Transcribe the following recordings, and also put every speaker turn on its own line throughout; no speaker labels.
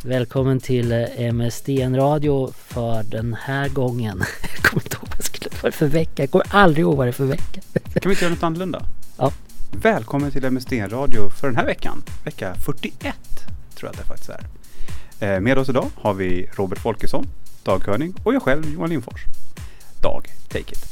Välkommen till MSDN Radio för den här gången. Jag kommer inte ihåg vad det skulle vara för vecka. Jag kommer aldrig ihåg vad det är för vecka.
Kan vi inte göra något annorlunda?
Ja.
Välkommen till MSDN Radio för den här veckan. Vecka 41 tror jag att det faktiskt är. Med oss idag har vi Robert Folkesson, Dag Körning och jag själv, Johan Lindfors. Dag, take it.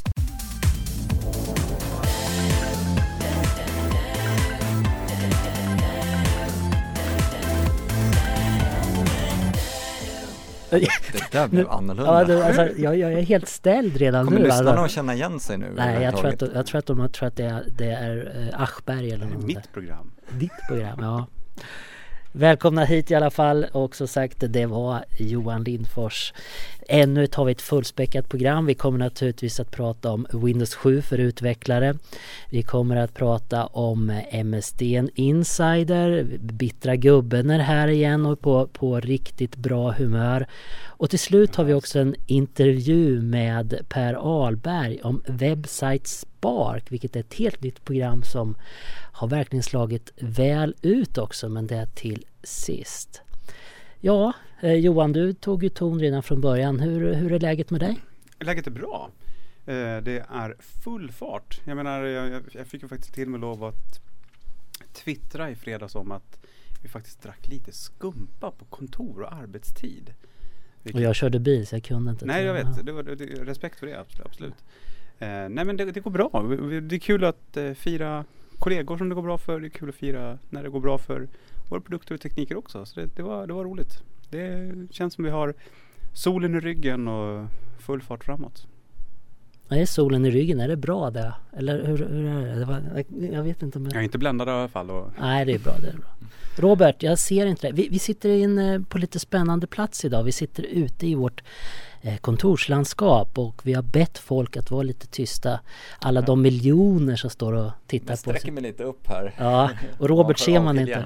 Det där blev annorlunda.
Ja, alltså, jag är helt ställd redan
Kommer
nu.
lyssnarna
Alltså.
att känna igen sig nu?
Nej, jag tror att de tror att det är Aschberg eller något.
Mitt program.
Ditt program, ja. Välkomna hit i alla fall, och så sagt, det var Johan Lindfors. Ännu har vi ett fullspäckat program. Vi kommer naturligtvis att prata om Windows 7 för utvecklare. Vi kommer att prata om MSDN Insider. Bittra gubben är här igen och på riktigt bra humör. Och till slut har vi också en intervju med Per Ahlberg om Website Spark, vilket är ett helt nytt program som har verkligen slagit väl ut också, men det är till sist. Ja, Johan, du tog ju ton redan från början. Hur är läget med dig?
Läget är bra. Det är full fart. Jag menar, jag fick ju faktiskt till med lov att twittra i fredags om att vi faktiskt drack lite skumpa på kontor och arbetstid.
Och jag körde bil så jag kunde inte.
Nej, jag vet. Det var respekt för det, absolut. Nej, men det går bra. Det är kul att fira kollegor som det går bra för. Det är kul att fira när det går bra för våra produkter och tekniker också. Så det var roligt. Det känns som vi har solen i ryggen och full fart framåt.
Är solen i ryggen? Är det bra det? Eller hur är det? Jag vet inte.
Jag är inte bländad i alla fall.
Nej, det är bra. Robert, jag ser inte det. Vi sitter på lite spännande plats idag. Vi sitter ute i vårt kontorslandskap och vi har bett folk att vara lite tysta. Alla de miljoner som står och tittar på oss.
Jag sträcker mig lite upp här.
Ja, och Robert ser man inte.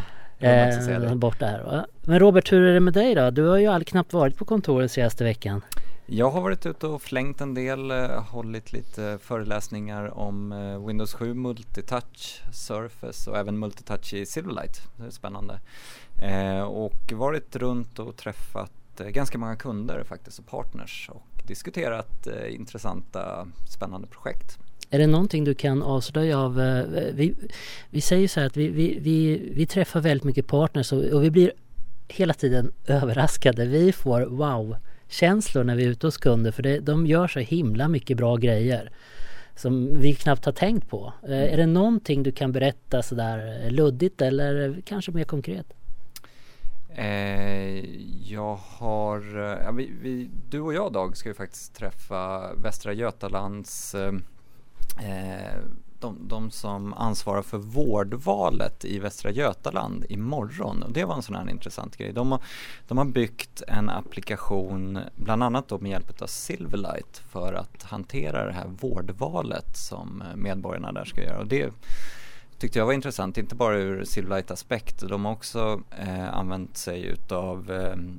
Borta här. Men Robert, hur är det med dig då? Du har ju aldrig knappt varit på kontoret senaste veckan.
Jag har varit ute och flängt en del, hållit lite föreläsningar om Windows 7 Multitouch Surface och även Multitouch i Silverlight. Det är spännande. Och varit runt och träffat ganska många kunder faktiskt och partners och diskuterat intressanta, spännande projekt.
Är det någonting du kan avslöja av... Vi säger så här att vi träffar väldigt mycket partners och vi blir hela tiden överraskade. Vi får wow-känslor när vi är ute hos kunder, för de gör så himla mycket bra grejer som vi knappt har tänkt på. Är det någonting du kan berätta sådär luddigt eller kanske mer konkret?
Jag har... du och jag, Dag, ska ju faktiskt träffa Västra Götalands... de som ansvarar för vårdvalet i Västra Götaland imorgon, och det var en sån här intressant grej. De har byggt en applikation bland annat då med hjälp av Silverlight för att hantera det här vårdvalet som medborgarna där ska göra, och det tyckte jag var intressant, inte bara ur Silverlight-aspekt. De har också använt sig utav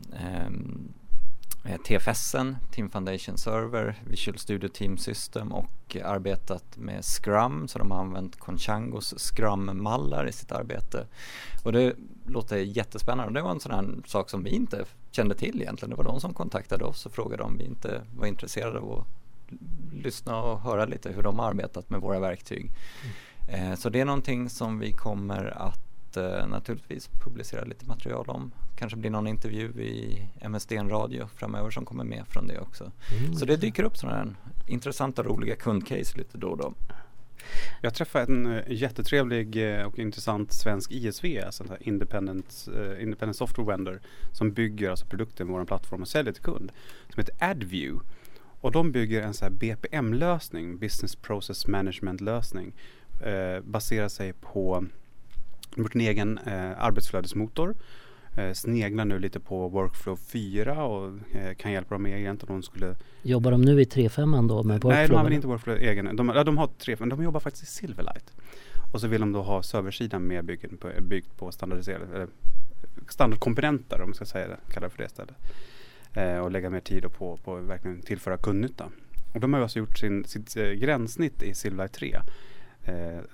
TFSen, Team Foundation Server, Visual Studio Team System, och arbetat med Scrum, så de har använt Conchangos Scrum-mallar i sitt arbete. Och det låter jättespännande. Det var en sån här sak som vi inte kände till egentligen. Det var de som kontaktade oss och frågade om vi inte var intresserade av att lyssna och höra lite hur de har arbetat med våra verktyg. Så det är någonting som vi kommer att naturligtvis publicera lite material om. Kanske blir någon intervju i MSDN Radio framöver som kommer med från det också. Så det dyker upp sådana här intressanta, roliga kundcase lite då och då.
Jag träffade en jättetrevlig och intressant svensk ISV, alltså en independent software vendor, som bygger alltså produkter med vår plattform och säljer till kund, som heter AdView. Och de bygger en så här BPM-lösning, Business Process Management-lösning, baserar sig på vår egen arbetsflödesmotor, sneglar nu lite på Workflow 4 och kan hjälpa dem med egentligen om de skulle...
Jobbar de nu i 3.5 då med Workflow? Nej,
de har väl inte Workflow egen. De har 3.5, men de jobbar faktiskt i Silverlight. Och så vill de då ha serversidan med byggt på standardkomponenter, om man ska säga det, kallar det för det istället. Och lägga mer tid på verkligen tillföra kundnytta. Och de har alltså gjort sitt gränssnitt i Silverlight 3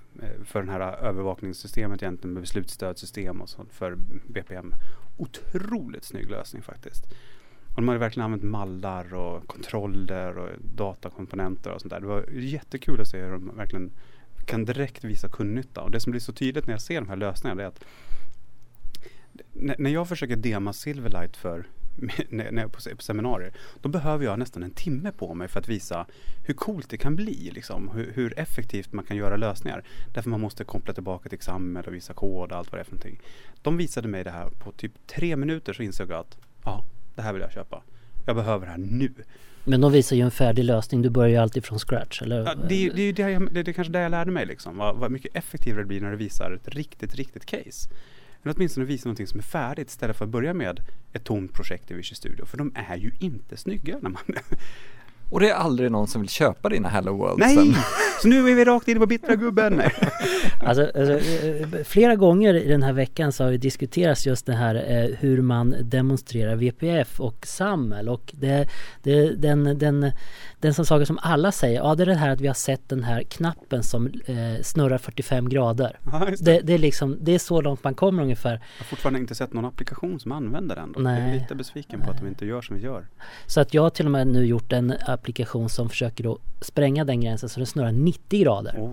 för den här övervakningssystemet egentligen med beslutsstödsystem och sånt för BPM. Otroligt snygg lösning faktiskt. Och de har verkligen använt mallar och kontroller och datakomponenter och sånt där. Det var jättekul att se hur de verkligen kan direkt visa kundnytta. Och det som blir så tydligt när jag ser de här lösningarna är att när jag försöker dema Silverlight på seminarier, då behöver jag nästan en timme på mig för att visa hur coolt det kan bli, liksom, hur effektivt man kan göra lösningar. Därför man måste koppla tillbaka till XAML och visa kod och allt vad det är för någonting. De visade mig det här på typ 3 minuter, så insåg jag att det här vill jag köpa. Jag behöver det här nu.
Men de visar ju en färdig lösning. Du börjar ju alltid från scratch, eller?
Ja, det är kanske det jag lärde mig, liksom. Vad mycket effektivare det blir när det visar ett riktigt case. Eller åtminstone visa någonting som är färdigt istället för att börja med ett tomt projekt i Visual Studio. För de är ju inte snygga när man...
Och det är aldrig någon som vill köpa dina Hello World.
Nej! Så nu är vi rakt in på bittra gubben.
Alltså, flera gånger i den här veckan så har vi diskuterat just det här hur man demonstrerar VPF och SAML. Och den som saker som alla säger, det är det här att vi har sett den här knappen som snurrar 45 grader.
Ja,
det är liksom, det är så långt man kommer ungefär.
Jag har fortfarande inte sett någon applikation som använder den.
Nej.
Jag är lite besviken på att de inte gör som vi gör.
Så att jag har till och med nu gjort en applikation som försöker då spränga den gränsen så den snurrar 90 grader.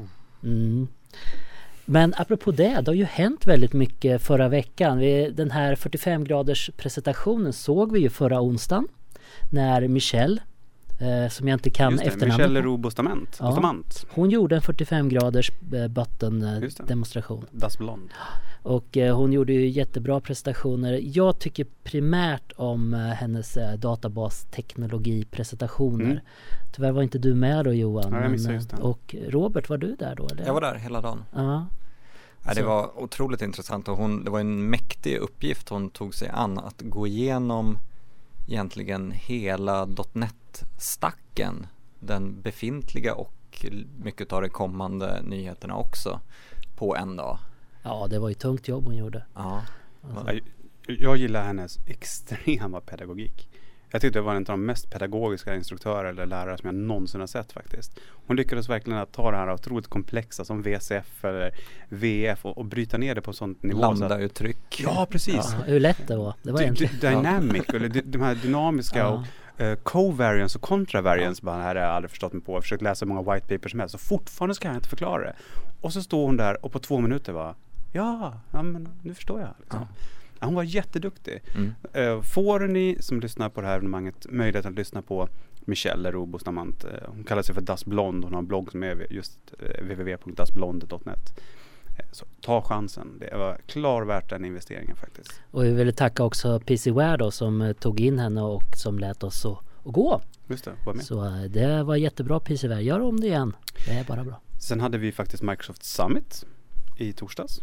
Men apropå det har ju hänt väldigt mycket förra veckan. Den här 45 graders presentationen såg vi ju förra onsdagen när Michelle, som jag inte kan efternamnet.
Michelle Leroux Bustamante.
Hon gjorde en 45 graders button-demonstration.
Das Blond.
Och hon gjorde ju jättebra prestationer. Jag tycker primärt om hennes databasteknologi-presentationer. Tyvärr var inte du med då, Johan.
Ja, jag missade just den.
Och Robert, var du där då? Eller?
Jag var där hela dagen.
Ja.
Ja, det var otroligt intressant och det var en mäktig uppgift hon tog sig an, att gå igenom egentligen hela .NET-stacken, den befintliga och mycket av de kommande nyheterna också på en dag.
Ja, det var ju tungt jobb hon gjorde.
Ja.
Alltså. Jag gillar hennes extrema pedagogik. Jag tyckte det var en av de mest pedagogiska instruktörer eller lärare som jag någonsin har sett faktiskt. Hon lyckades verkligen att ta det här otroligt komplexa som VCF eller VF och bryta ner det på sånt nivå.
Lambda-uttryck.
Ja, precis.
Ja, hur lätt det var. Det var
Dynamic, eller de här dynamiska och covariance och contravariance bara här har jag aldrig förstått mig på. Jag har försökt läsa många white papers som helst och fortfarande ska jag inte förklara det. Och så står hon där och på 2 minuter var men nu förstår jag liksom. Ja, hon var jätteduktig. Får ni som lyssnar på det här evenemanget möjlighet att lyssna på Michelle Leroux Bustamante. Hon kallar sig för Das Blond. Hon har en blogg som är just www.dasblond.net. Så ta chansen. Det var klar värt den investeringen faktiskt.
Och vi vill tacka också PCware då, som tog in henne och som lät oss att gå.
Just det, var med.
Så det var jättebra PCware. Gör om det igen. Det är bara bra.
Sen hade vi faktiskt Microsoft Summit i torsdags.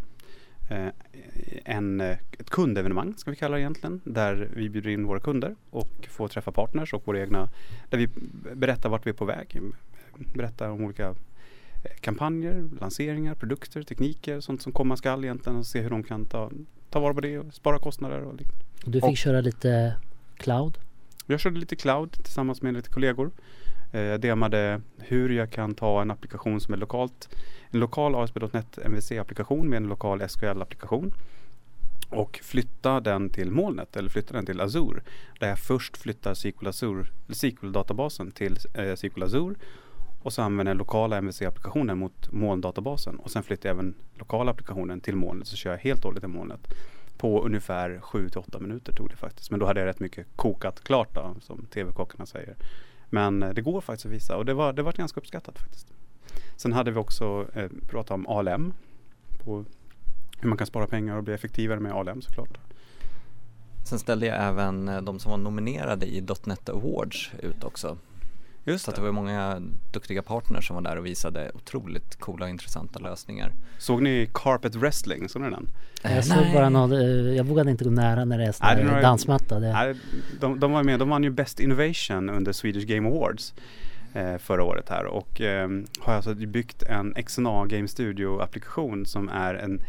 Ett kundevenemang ska vi kalla det egentligen, där vi bjuder in våra kunder och får träffa partners och våra egna, där vi berättar vart vi är på väg, berättar om olika kampanjer, lanseringar, produkter, tekniker, sånt som komma skall egentligen, och se hur de kan ta vara på det och spara kostnader och liknande.
Du fick köra lite cloud?
Jag körde lite cloud tillsammans med lite kollegor. Jag demade hur jag kan ta en applikation som är en lokal ASP.NET MVC-applikation med en lokal SQL-applikation och flytta den till molnet eller flytta den till Azure, där jag först flyttar SQL-databasen till SQL Azure och så använder den lokala MVC-applikationen mot molndatabasen och sen flyttar jag även lokala applikationen till molnet, så kör jag helt och hållet i molnet. På ungefär 7-8 minuter tog det faktiskt, men då hade jag rätt mycket kokat klart då, som tv-kockarna säger. Men det går faktiskt att visa och det var ganska uppskattat faktiskt. Sen hade vi också pratat om ALM, på hur man kan spara pengar och bli effektivare med ALM såklart.
Sen ställde jag även de som var nominerade i .NET Awards ut också.
Just
så att det var många duktiga partners som var där och visade otroligt coola och intressanta lösningar.
Såg ni Carpet Wrestling? Såg ni den?
Jag såg bara jag vågade inte gå nära när det är dansmatta.
De var med, de vann ju Best Innovation under Swedish Game Awards förra året här och har alltså byggt en XNA Game Studio-applikation som är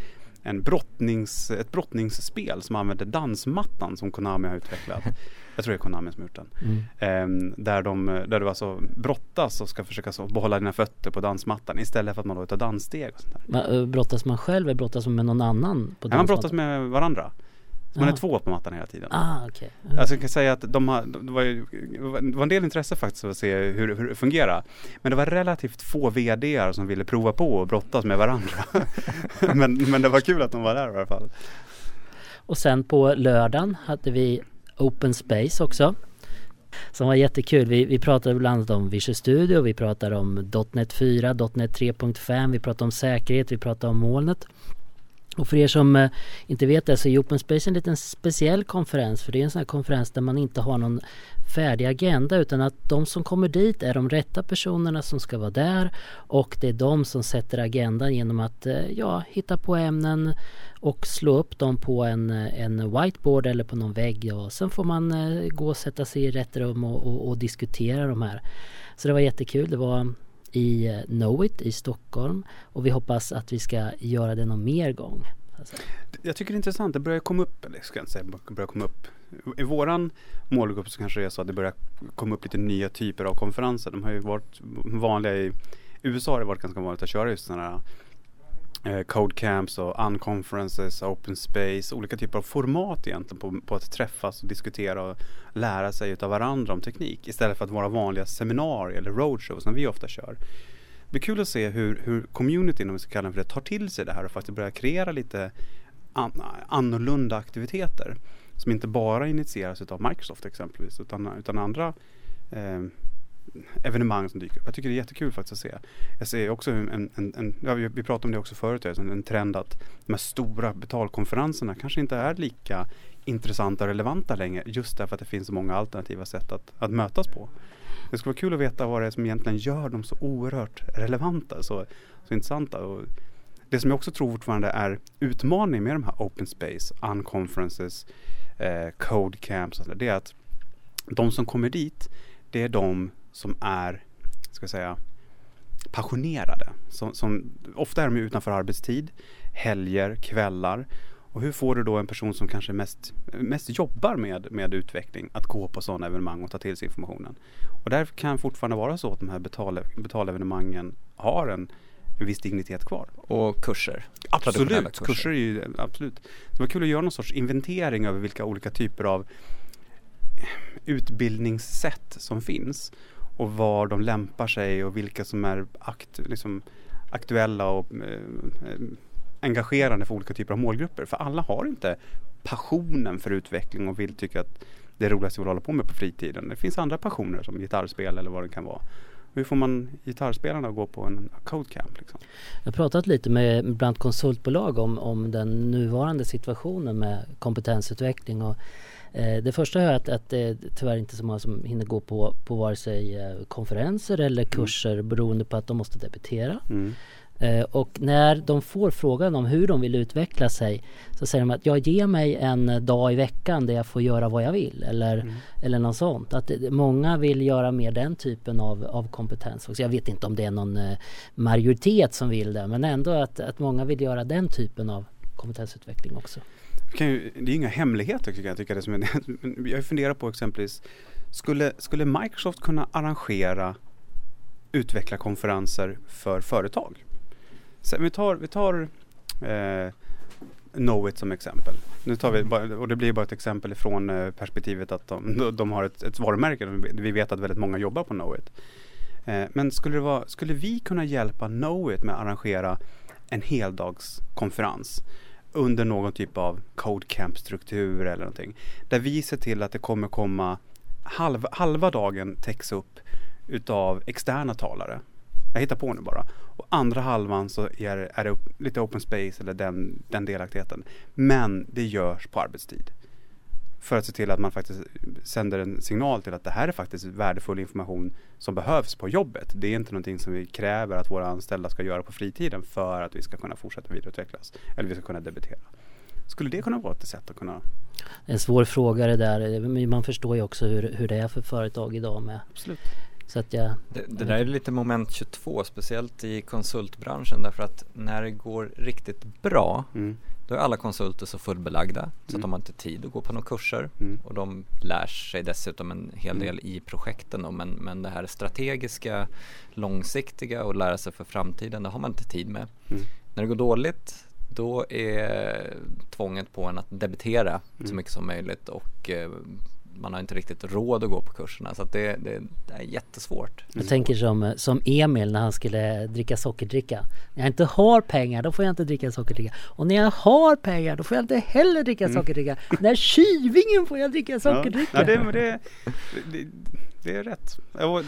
ett brottningsspel som använder dansmattan som Konami har utvecklat. Jag tror det är Konami som har gjort den. Där du alltså brottas och ska försöka så behålla dina fötter på dansmattan istället för att man då tar danssteg och sånt där.
Brottas man själv eller brottas man med någon annan på dansmattan?
Man brottas med varandra. Man är två på mattan hela tiden.
Okay.
Alltså jag kan säga att det var en del intresse faktiskt att se hur det fungerar. Men det var relativt få vd:ar som ville prova på och brottas med varandra. men det var kul att de var där i alla fall.
Och sen på lördagen hade vi Open Space också. Som var jättekul. Vi pratade bland annat om Visual Studio, vi pratade om .NET 4, .NET 3.5, vi pratade om säkerhet, vi pratade om molnet. Och för er som inte vet det så är Open Space en liten speciell konferens, för det är en sån här konferens där man inte har någon färdig agenda, utan att de som kommer dit är de rätta personerna som ska vara där, och det är de som sätter agendan genom att hitta på ämnen och slå upp dem på en whiteboard eller på någon vägg, och sen får man gå och sätta sig i rätt rum och diskutera de här. Så det var jättekul. Det var i Knowit i Stockholm, och vi hoppas att vi ska göra det någon mer gång. Alltså.
Jag tycker det är intressant, det börjar komma upp, eller ska jag inte säga börjar komma upp. I våran målgrupp så kanske det är så att det börjar komma upp lite nya typer av konferenser. De har ju varit vanliga i USA, har det varit ganska vanligt att köra just sådana här code camps och unconferences, open space, olika typer av format egentligen på att träffas och diskutera och lära sig utav varandra om teknik istället för att vara vanliga seminarier eller roadshows som vi ofta kör. Det blir kul att se hur communityn, om vi ska kalla det för det, tar till sig det här och faktiskt börjar kreera lite annorlunda aktiviteter som inte bara initieras utav Microsoft exempelvis utan andra evenemang som dyker upp. Jag tycker det är jättekul faktiskt att se. Jag ser också vi pratade om det också förut, en trend att de här stora betalkonferenserna kanske inte är lika intressanta och relevanta längre, just därför att det finns så många alternativa sätt att mötas på. Det skulle vara kul att veta vad det är som egentligen gör dem så oerhört relevanta, så intressanta. Och det som jag också tror fortfarande är utmaning med de här open space, unconferences, code camps, det är att de som kommer dit, det är de som är, ska jag säga, passionerade. Som ofta är de utanför arbetstid, helger, kvällar. Och hur får du då en person som kanske mest jobbar med utveckling att gå på sådana evenemang och ta till sig informationen? Och där kan fortfarande vara så att de här betalevenemangen har en viss dignitet kvar.
Och kurser.
Absolut, kurser är ju absolut. Så det var kul att göra någon sorts inventering över vilka olika typer av utbildningssätt som finns och var de lämpar sig och vilka som är aktuella och engagerande för olika typer av målgrupper. För alla har inte passionen för utveckling och vill tycka att det är roligast att hålla på med på fritiden. Det finns andra passioner som gitarrspel eller vad det kan vara. Hur får man gitarrspelarna att gå på en code camp? Liksom?
Jag har pratat lite med bland konsultbolag om den nuvarande situationen med kompetensutveckling, och det första är att det tyvärr inte så många som hinner gå på vare sig konferenser eller kurser beroende på att de måste debitera. Och när de får frågan om hur de vill utveckla sig så säger de att jag ger mig en dag i veckan där jag får göra vad jag vill eller något sånt. Att många vill göra mer den typen av kompetens. Så jag vet inte om det är någon majoritet som vill det, men ändå att många vill göra den typen av kompetensutveckling också.
Det är inga hemligheter jag tycker det jag funderar på exempelvis skulle Microsoft kunna arrangera utvecklarkonferenser för företag? Så vi tar Knowit som exempel. Nu tar vi och det blir bara ett exempel från perspektivet att de har ett varumärke. Vi vet att väldigt många jobbar på Knowit. Men skulle vi kunna hjälpa Knowit med att arrangera en heldagskonferens under någon typ av code camp-struktur eller någonting, där vi ser till att det kommer komma halva dagen täcks upp utav externa talare. Jag hittar på nu bara. Och andra halvan så är det lite open space eller den delaktigheten. Men det görs på arbetstid. För att se till att man faktiskt sänder en signal till att det här är faktiskt värdefull information som behövs på jobbet. Det är inte någonting som vi kräver att våra anställda ska göra på fritiden för att vi ska kunna fortsätta vidareutvecklas. Eller vi ska kunna debitera. Skulle det kunna vara ett sätt att kunna...
En svår fråga det där. Man förstår ju också hur det är för företag idag med
Absolut.
Så att jag...
Det där är lite moment 22, speciellt i konsultbranschen, därför att när det går riktigt bra då är alla konsulter så fullbelagda så att de har inte tid att gå på några kurser och de lär sig dessutom en hel del i projekten då, men det här strategiska, långsiktiga och lära sig för framtiden, det har man inte tid med. När det går dåligt, då är tvånget på en att debitera så mycket som möjligt och man har inte riktigt råd att gå på kurserna, så att det är jättesvårt.
Jag tänker som Emil när han skulle dricka sockerdricka. När jag inte har pengar, då får jag inte dricka sockerdricka. Och när jag har pengar, då får jag inte heller dricka sockerdricka. När tjuvingen får jag dricka sockerdricka.
Ja, det är rätt.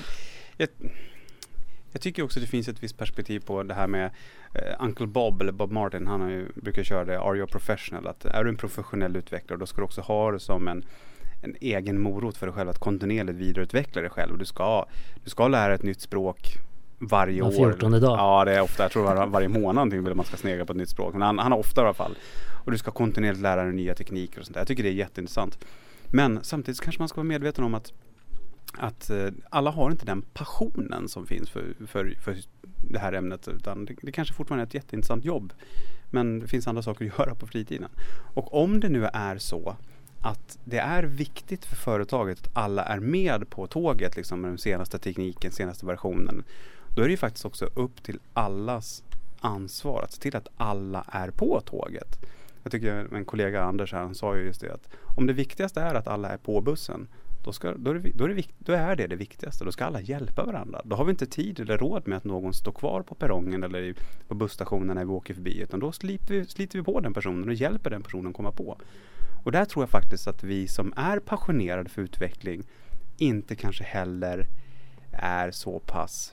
Jag tycker också det finns ett visst perspektiv på det här med Uncle Bob eller Bob Martin. Han brukar köra det, are you a professional? Att är du en professionell utvecklare, då ska du också ha det som en egen morot för dig själv att kontinuerligt vidareutveckla dig själv. Och du ska lära ett nytt språk varje år.
14:e dag.
Ja, det är ofta. Jag tror varje månad vill man ska snegla på ett nytt språk. Men han har ofta i alla fall. Och du ska kontinuerligt lära dig nya tekniker och sånt där. Jag tycker det är jätteintressant. Men samtidigt kanske man ska vara medveten om att alla har inte den passionen som finns för det här ämnet, utan det kanske fortfarande är ett jätteintressant jobb, men det finns andra saker att göra på fritiden. Och om det nu är så att det är viktigt för företaget att alla är med på tåget liksom, med den senaste tekniken, senaste versionen, då är det ju faktiskt också upp till allas ansvar att se till att alla är på tåget. Jag tycker en kollega Anders här, han sa ju just det, att om det viktigaste är att alla är på bussen, då är det viktigaste. Då ska alla hjälpa varandra. Då har vi inte tid eller råd med att någon står kvar på perrongen eller på busstationen när vi åker förbi, utan då sliter vi på den personen och hjälper den personen komma på. Och där tror jag faktiskt att vi som är passionerade för utveckling inte kanske heller är så pass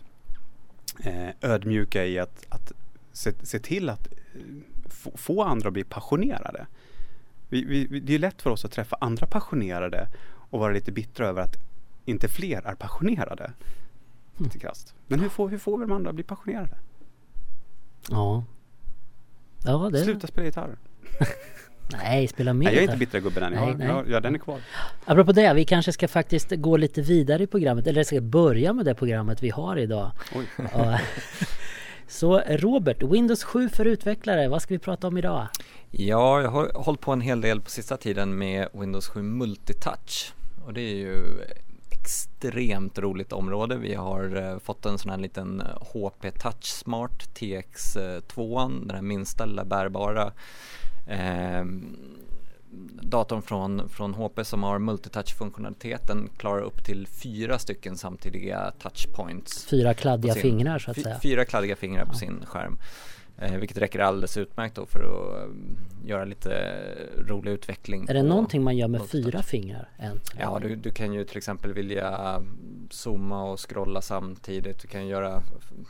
ödmjuka i att se till att få andra att bli passionerade. Det är lätt för oss att träffa andra passionerade och vara lite bittra över att inte fler är passionerade. Lite krasst. Men hur får vi de andra att bli passionerade?
Ja, det...
Sluta spela gitarr.
Nej, spela mer.
Nej, jag är inte bittra gubben än. Ja, den är kvar.
Apropå det, vi kanske ska faktiskt gå lite vidare i programmet. Eller ska börja med det programmet vi har idag.
Oj.
Så Robert, Windows 7 för utvecklare, vad ska vi prata om idag?
Ja, jag har hållit på en hel del på sista tiden med Windows 7 Multitouch. Och det är ju extremt roligt område. Vi har fått en sån här liten HP Touch Smart TX2, den här minsta lilla bärbara datorn från HP som har multitouch-funktionaliteten, klarar upp till 4 stycken samtidiga touchpoints.
4 kladdiga fingrar så att säga. 4
kladdiga fingrar på sin skärm. Vilket räcker alldeles utmärkt då för att göra lite rolig utveckling.
Är det någonting man gör med 4 fingrar?
Ja, du kan ju till exempel vilja zooma och scrolla samtidigt. Du kan göra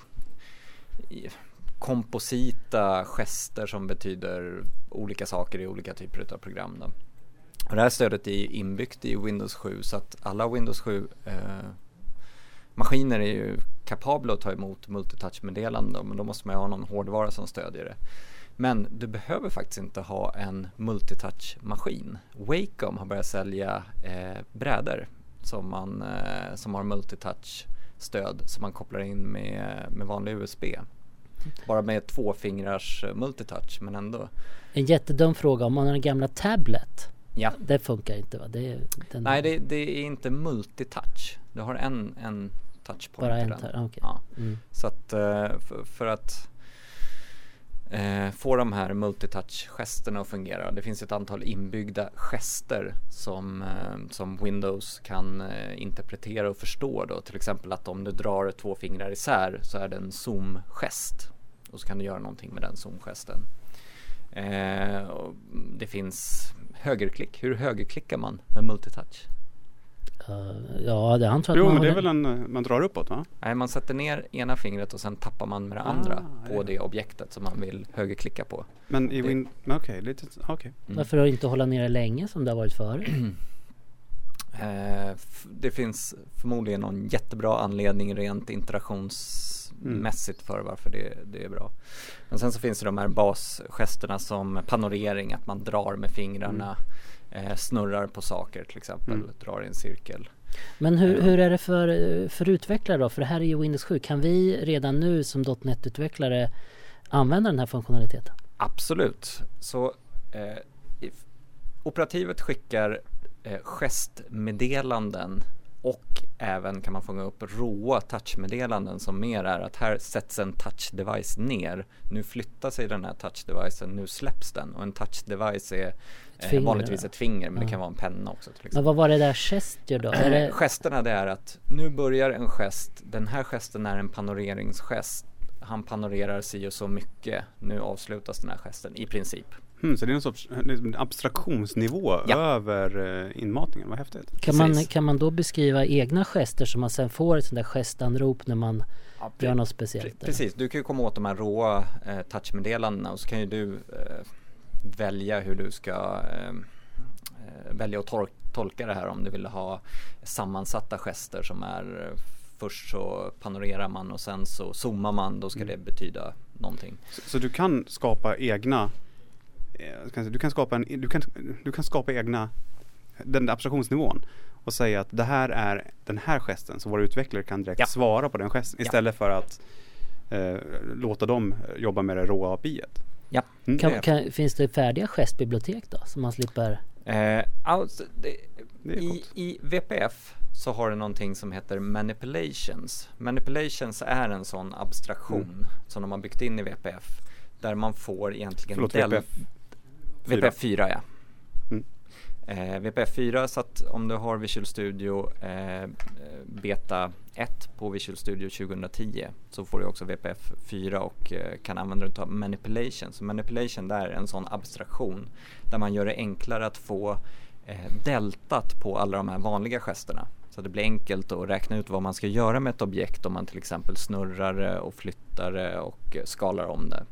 komposita gester som betyder olika saker i olika typer av program då. Och det här stödet är inbyggt i Windows 7, så att alla Windows 7 maskiner är ju kapabla att ta emot multitouch-meddelanden, men då måste man ju ha någon hårdvara som stödjer det. Men du behöver faktiskt inte ha en multitouch-maskin. Wacom har börjat sälja brädor som har multitouch-stöd som man kopplar in med vanlig USB. Bara med 2 fingrars multitouch, men ändå. En
jättedum fråga, om man har en gamla tablet.
Ja.
Det funkar inte, va?
Nej, det är inte multitouch. Du har en touchpoint.
Bara en okay.
Ja. Så att för att få de här multitouch-gesterna att fungera. Det finns ett antal inbyggda gester som Windows kan interpretera och förstå då. Till exempel att om du drar 2 fingrar isär så är det en zoom-gest. Och så kan du göra någonting med den zoom-gesten. Det finns högerklick. Hur högerklickar man med multitouch?
Ja, det antar jag.
Jo, men det är väl man drar uppåt, va?
Nej, man sätter ner ena fingret och sen tappar man med det andra på det objektet som man vill högerklicka på.
Men i okej.
Varför inte hålla ner det länge som det har varit förut?
Det finns förmodligen någon jättebra anledning rent interaktionsmässigt för varför det är bra. Men sen så finns det de här basgesterna som panorering, att man drar med fingrarna, snurrar på saker till exempel, drar i en cirkel.
Men hur är det för utvecklare då? För det här är ju Windows 7. Kan vi redan nu som .NET-utvecklare använda den här funktionaliteten?
Absolut. Så operativet skickar gestmeddelanden och även kan man fånga upp råa touchmeddelanden som mer är att här sätts en touch-device ner. Nu flyttar sig den här touch-devicen, nu släpps den. Och en touch-device är vanligtvis ett finger, men det kan vara en penna också. Till exempel.
Men vad var det där gest gör då?
Gesterna det är att nu börjar en gest, den här gesten är en panoreringsgest. Han panorerar sig och så mycket. Nu avslutas den här gesten i princip.
Så det är en sorts abstraktionsnivå över inmatningen. Vad häftigt.
Kan man då beskriva egna gester som man sen får ett sånt där gestanrop när man gör något speciellt?
Precis, du kan ju komma åt de här råa touchmeddelandena och så kan ju du välja hur du ska välja att tolka det här om du vill ha sammansatta gester som är först så panorerar man och sen så zoomar man, då ska det betyda någonting.
Så du kan skapa egna du kan skapa egna den abstraktionsnivån och säga att det här är den här gesten, så våra utvecklare kan direkt svara på den gesten istället för att låta dem jobba med det råa API-et.
Ja.
Finns det färdiga gestbibliotek då som man slipper?
I VPF så har det någonting som heter manipulations. Manipulations är en sån abstraktion som de har byggt in i VPF där man får egentligen VPF 4 ja. VPF 4, så att om du har Visual Studio beta 1 på Visual Studio 2010 så får du också VPF 4 och kan använda det av manipulation. Så manipulation där är en sån abstraktion där man gör det enklare att få deltat på alla de här vanliga gesterna. Så det blir enkelt att räkna ut vad man ska göra med ett objekt om man till exempel snurrar det och flyttar det och skalar om det.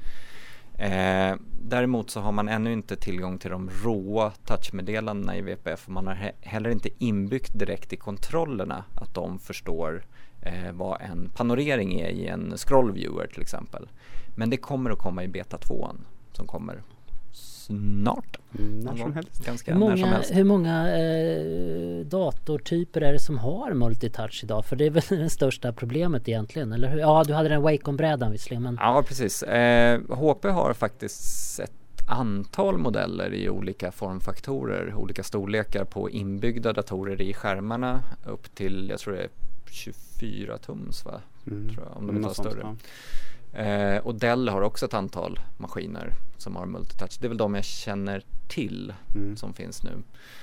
Däremot så har man ännu inte tillgång till de råa touchmeddelandena i VPF. Man har heller inte inbyggt direkt i kontrollerna att de förstår vad en panorering är i en scroll viewer till exempel. Men det kommer att komma i beta 2 som kommer snart.
När som helst.
Hur många datortyper är det som har multitouch idag? För det är väl det största problemet egentligen, eller hur? Ja, du hade den Wacom-brädan visserligen. Men...
Ja, precis. HP har faktiskt ett antal modeller i olika formfaktorer, olika storlekar på inbyggda datorer i skärmarna upp till, jag tror det är 24 tums va? Tror jag, om de inte har större. Och Dell har också ett antal maskiner som har multitouch. Det är väl de jag känner till som finns nu.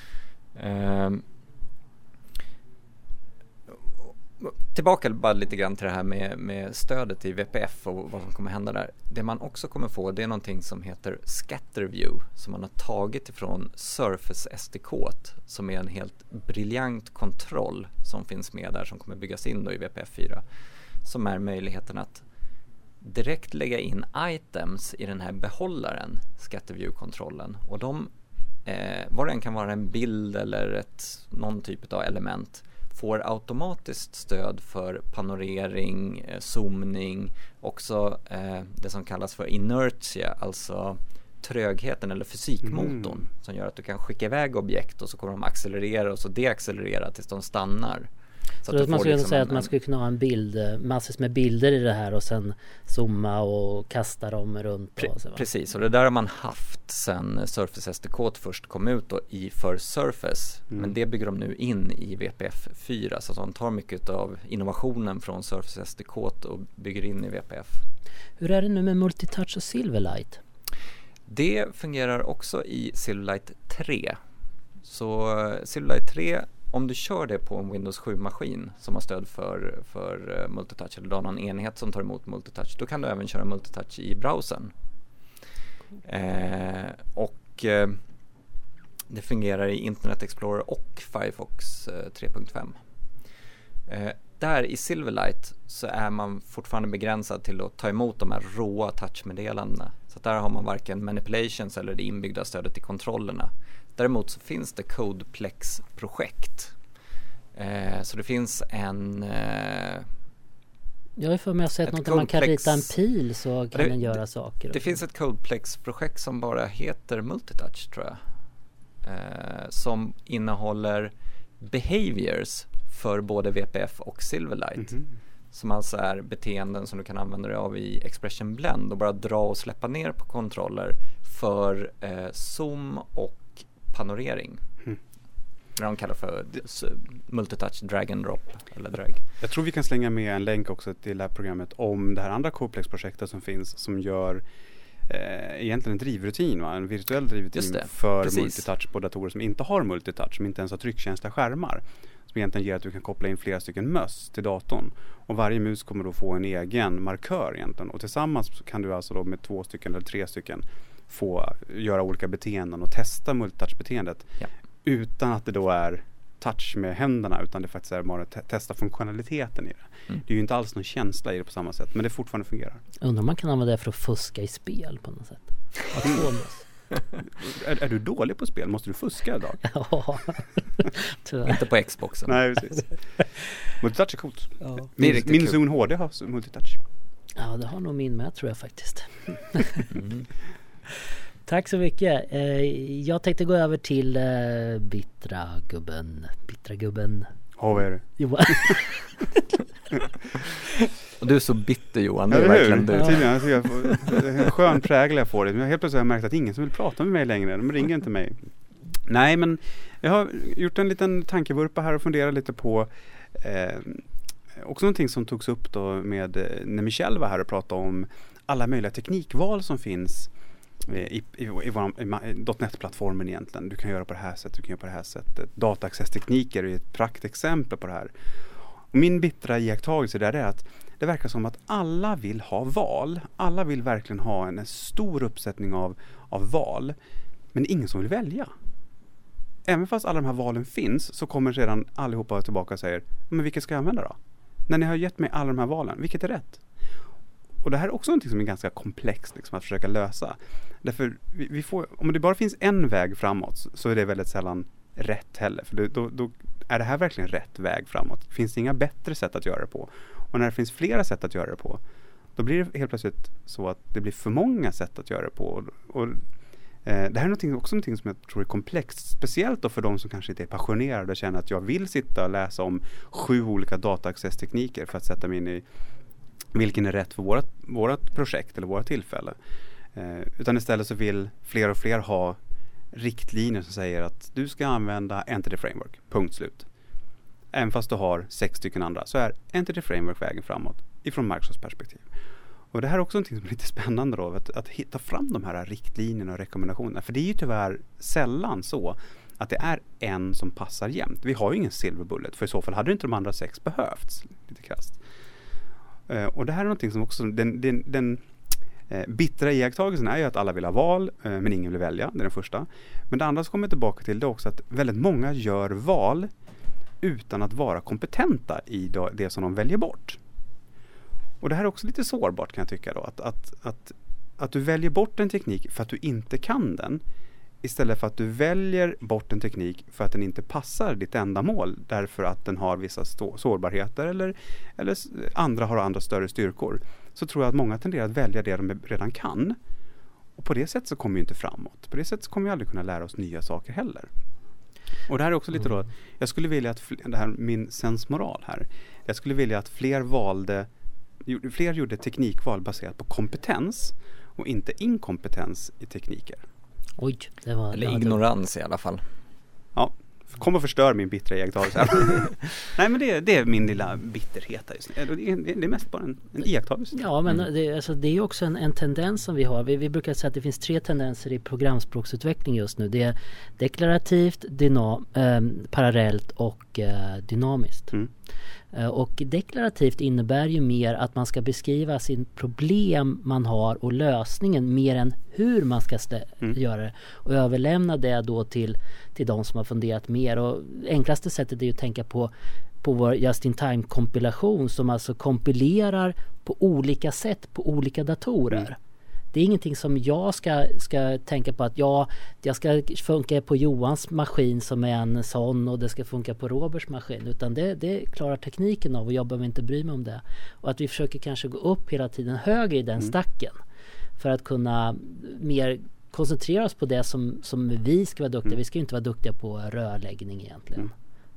Tillbaka bara lite grann till det här med stödet i VPF och vad som kommer hända där. Det man också kommer få, det är någonting som heter Scatter View som man har tagit ifrån Surface SDK som är en helt briljant kontroll som finns med där som kommer byggas in då i VPF 4 som är möjligheten att direkt lägga in items i den här behållaren, Scatter View-kontrollen, och de vad det än kan vara en bild eller någon typ av element får automatiskt stöd för panorering, zoomning, också det som kallas för inertia, alltså trögheten eller fysikmotorn som gör att du kan skicka iväg objekt och så kommer de accelerera och så deaccelerera tills de stannar.
Så att man skulle liksom säga att man skulle kunna ha en bild, massor med bilder i det här och sen zooma och kasta dem runt.
Precis, och det där har man haft sen Surface SDK först kom ut då för Surface. Men det bygger de nu in i VPF 4 så att de tar mycket av innovationen från Surface SDK och bygger in i VPF.
Hur är det nu med Multitouch och Silverlight?
Det fungerar också i Silverlight 3. Så Silverlight 3, om du kör det på en Windows 7-maskin som har stöd för multitouch eller någon enhet som tar emot multitouch, då kan du även köra multitouch i browsern. Det fungerar i Internet Explorer och Firefox 3.5. Där i Silverlight så är man fortfarande begränsad till att ta emot de här råa touchmeddelandena. Så där har man varken manipulations eller det inbyggda stödet i kontrollerna. Däremot så finns det Codeplex-projekt. Så det finns en...
Jag har för mig att sett något där man kan rita en pil så kan den göra saker.
Det finns ett Codeplex-projekt som bara heter Multitouch tror jag. Som innehåller behaviors för både VPF och Silverlight. Som alltså är beteenden som du kan använda dig av i Expression Blend och bara dra och släppa ner på kontroller för zoom och panorering. Det de kallar för multitouch drag and drop eller drag.
Jag tror vi kan slänga med en länk också till det här programmet om det här andra Coplex-projektet som finns som gör egentligen en drivrutin, en virtuell drivrutin för multitouch på datorer som inte har multitouch, som inte ens har tryckkänsliga skärmar. Som egentligen ger att du kan koppla in flera stycken möss till datorn. Och varje mus kommer då få en egen markör egentligen. Och tillsammans kan du alltså då med 2 stycken eller 3 stycken få göra olika beteenden och testa multitouch-beteendet. Ja. Utan att det då är touch med händerna, utan det faktiskt är bara att testa funktionaliteten i det. Det är ju inte alls någon känsla i det på samma sätt, men det fortfarande fungerar.
Undrar om man kan använda det för att fuska i spel på något sätt.
Är du dålig på spel? Måste du fuska idag?
Ja, tyvärr.
Inte på Xboxen.
Nej, precis. Multitouch är coolt.
Ja.
Min Zone HD har multitouch.
Ja, det har nog min med, tror jag faktiskt. Tack så mycket. Jag tänkte gå över till bittra gubben.
Ja, vad är det?
Johan.
Och du är så bitter, Johan. Det är verkligen du.
En skön prägel jag får det. Men helt plötsligt har jag märkt att ingen som vill prata med mig längre. De ringer inte mig. Nej, men jag har gjort en liten tankevurpa här och funderat lite på också någonting som togs upp då med när Michelle var här och pratade om alla möjliga teknikval som finns i vår .NET-plattformen egentligen. Du kan göra på det här sättet, du kan göra på det här sättet. Data-access-tekniker är ett praktexempel på det här. Och min bittra iakttagelse där är att det verkar som att alla vill ha val. Alla vill verkligen ha en stor uppsättning av val. Men ingen som vill välja. Även fast alla de här valen finns så kommer redan allihopa tillbaka och säger, men vilket ska jag använda då? När ni har gett mig alla de här valen, vilket är rätt? Och det här är också något som är ganska komplext liksom, att försöka lösa. Därför vi får, om det bara finns en väg framåt så är det väldigt sällan rätt heller. För då är det här verkligen rätt väg framåt? Finns det inga bättre sätt att göra det på? Och när det finns flera sätt att göra det på, då blir det helt plötsligt så att det blir för många sätt att göra det på. Och det här är också någonting som jag tror är komplext. Speciellt då för de som kanske inte är passionerade och känner att jag vill sitta och läsa om 7 olika data-access-tekniker för att sätta mig in i vilken är rätt för vårat projekt eller våra tillfälle. Utan istället så vill fler och fler ha riktlinjer som säger att du ska använda Entity Framework, punkt slut. Även fast du har 6 stycken andra så är Entity Framework vägen framåt ifrån Microsofts perspektiv. Och det här är också något som är lite spännande då, att hitta fram de här riktlinjerna och rekommendationerna. För det är ju tyvärr sällan så att det är en som passar jämt. Vi har ju ingen silver bullet, för i så fall hade inte de andra 6 behövts, lite krasst. Och det här är någonting som också, den bittra iakttagelsen är ju att alla vill ha val, men ingen vill välja, det är den första. Men det andra som kommer tillbaka till det är också att väldigt många gör val utan att vara kompetenta i det som de väljer bort. Och det här är också lite sårbart kan jag tycka då, att du väljer bort en teknik för att du inte kan den, istället för att du väljer bort en teknik för att den inte passar ditt ändamål, därför att den har vissa sårbarheter eller andra har andra större styrkor. Så tror jag att många tenderar att välja det de redan kan. Och på det sättet så kommer vi inte framåt. På det sättet så kommer vi aldrig kunna lära oss nya saker heller. Och det här är också lite då att jag skulle vilja att det här min sensmoral här. Jag skulle vilja att fler gjorde teknikval baserat på kompetens och inte inkompetens i tekniker.
Oj, det var...
Eller ignorans i alla fall.
Ja, kom och förstör min bittra iakttagelse. Nej, men det är min lilla bitterhet här just nu. Det är mest bara en iakttagelse.
Ja, men det är också en tendens som vi har. Vi brukar säga att det finns 3 tendenser i programspråksutveckling just nu. Det är deklarativt, parallellt och dynamiskt. Och deklarativt innebär ju mer att man ska beskriva sin problem man har och lösningen mer än hur man ska göra det. Och överlämna det då till de som har funderat mer. Och enklaste sättet är ju att tänka på vår just-in-time-kompilation som alltså kompilerar på olika sätt på olika datorer. Det är ingenting som jag ska tänka på att jag ska funka på Johans maskin som är en sån och det ska funka på Roberts maskin, utan det klarar tekniken av och jag behöver inte bry mig om det. Och att vi försöker kanske gå upp hela tiden högre i den stacken för att kunna mer koncentrera oss på det som vi ska vara duktiga. Vi ska ju inte vara duktiga på rörläggning egentligen.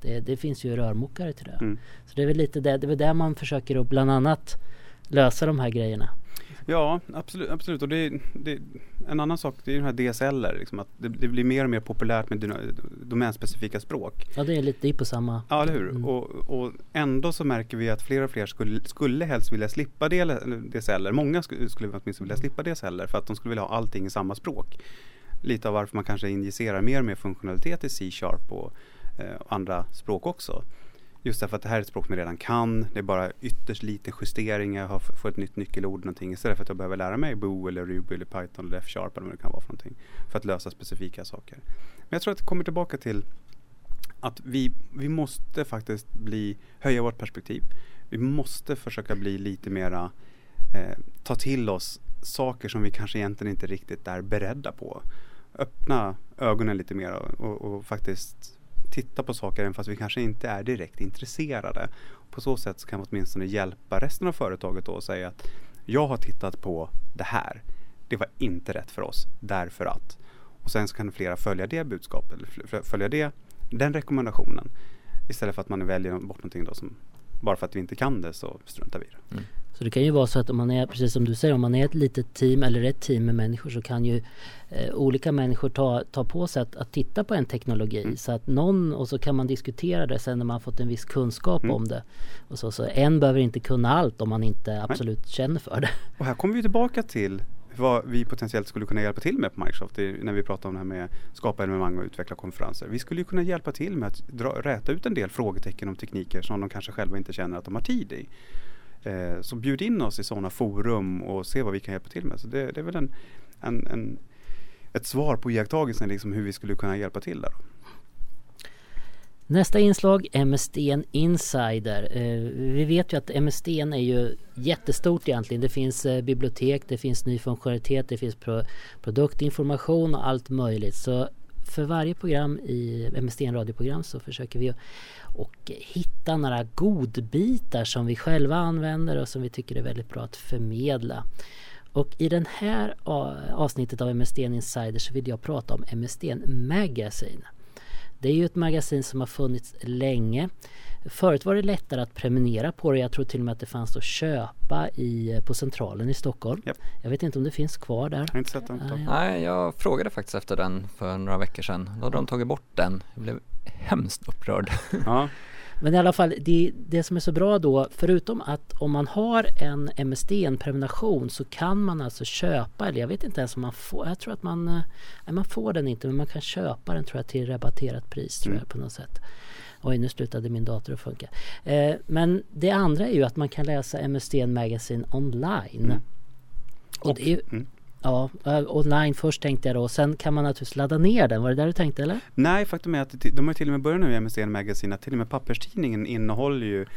Det finns ju rörmokare till det. Så det är väl lite det är väl där man försöker att bland annat lösa de här grejerna.
Ja, absolut. Och det en annan sak, det är den här DSLR, liksom, att det blir mer och mer populärt med domänspecifika språk.
Ja, det är lite på samma.
Ja, eller hur? Och ändå så märker vi att fler och fler skulle helst vilja slippa DSLR. Många skulle åtminstone vilja slippa DSLR för att de skulle vilja ha allting i samma språk. Lite av varför man kanske injicerar mer och mer funktionalitet i C# och andra språk också. Just därför att det här är ett språk som jag redan kan. Det är bara ytterst lite justeringar. Jag får ett nytt nyckelord någonting. Istället för att jag behöver lära mig Bo eller Ruby eller Python eller F# eller vad det kan vara för någonting. För att lösa specifika saker. Men jag tror att det kommer tillbaka till att vi måste faktiskt höja vårt perspektiv. Vi måste försöka bli lite mera ta till oss saker som vi kanske egentligen inte riktigt är beredda på. Öppna ögonen lite mer och faktiskt titta på saker även fast vi kanske inte är direkt intresserade. På så sätt så kan vi åtminstone hjälpa resten av företaget då och säga att jag har tittat på det här. Det var inte rätt för oss, därför att. Och sen så kan flera följa det budskapet eller följa den rekommendationen istället för att man väljer bort någonting då som bara för att vi inte kan det så struntar vi det.
Så det kan ju vara så att om man är, precis som du säger, om man är ett litet team eller ett team med människor så kan ju olika människor ta på sig att titta på en teknologi så att och så kan man diskutera det sen när man fått en viss kunskap om det. Och så en behöver inte kunna allt om man inte absolut känner för det.
Och här kommer vi tillbaka till vad vi potentiellt skulle kunna hjälpa till med på Microsoft när vi pratar om det här med skapa evenemang och utveckla konferenser. Vi skulle ju kunna hjälpa till med att räta ut en del frågetecken om tekniker som de kanske själva inte känner att de har tid i. Så bjud in oss i sådana forum och se vad vi kan hjälpa till med. Så det är väl ett svar på iakttagelsen liksom hur vi skulle kunna hjälpa till där.
Nästa inslag, MSDN Insider. Vi vet ju att MSDN är ju jättestort egentligen. Det finns bibliotek, det finns ny funktionalitet, det finns produktinformation och allt möjligt. Så för varje program i MSDN radioprogram så försöker vi och hitta några godbitar som vi själva använder och som vi tycker är väldigt bra att förmedla. Och i den här avsnittet av MSDN Insider så vill jag prata om MSDN Magazine. Det är ju ett magasin som har funnits länge. Förut var det lättare att prenumerera på det. Jag tror till och med att det fanns att köpa på Centralen i Stockholm. Yep. Jag vet inte om det finns kvar där.
Jag har inte sett den.
Nej, jag frågade faktiskt efter den för några veckor sedan. Då hade de tagit bort den. Jag blev hemskt upprörd. Ja.
Men i alla fall, det som är så bra då, förutom att om man har en MSDN-prenumeration så kan man alltså köpa, eller jag vet inte ens om man får, jag tror att man får den inte, men man kan köpa den tror jag till rabatterat pris tror jag på något sätt. Oj, nu slutade min dator att funka. Men det andra är ju att man kan läsa MSDN Magazine online. Och det är ju, ja, online först tänkte jag då. Sen kan man naturligtvis ladda ner den. Var det där du tänkte eller?
Nej, faktum är att de har till och med börjat nu i MSDN Magazine att till och med papperstidningen innehåller ju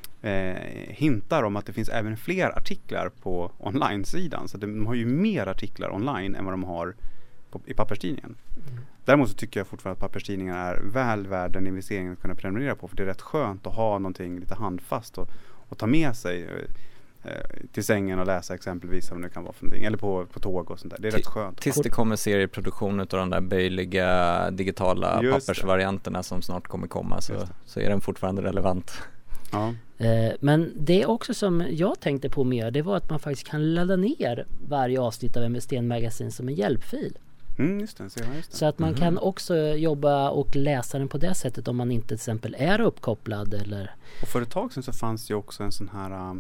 hintar om att det finns även fler artiklar på online-sidan. Så de har ju mer artiklar online än vad de har i papperstidningen. Däremot så tycker jag fortfarande att papperstidningen är väl värd en investering att kunna prenumerera på. För det är rätt skönt att ha någonting lite handfast och ta med sig till sängen och läsa exempelvis om det kan vara för någonting. Eller på tåg och sånt där. Det är rätt skönt.
Tills det kommer serieproduktion av de där böjliga digitala pappersvarianterna som snart kommer komma så är den fortfarande relevant.
Ja.
Men det också som jag tänkte på mer, det var att man faktiskt kan ladda ner varje avsnitt av MSDN Magazine som en hjälpfil.
Just det.
Så att man kan också jobba och läsa den på det sättet om man inte till exempel är uppkopplad. Eller...
Och för ett tag sedan så fanns ju också en sån här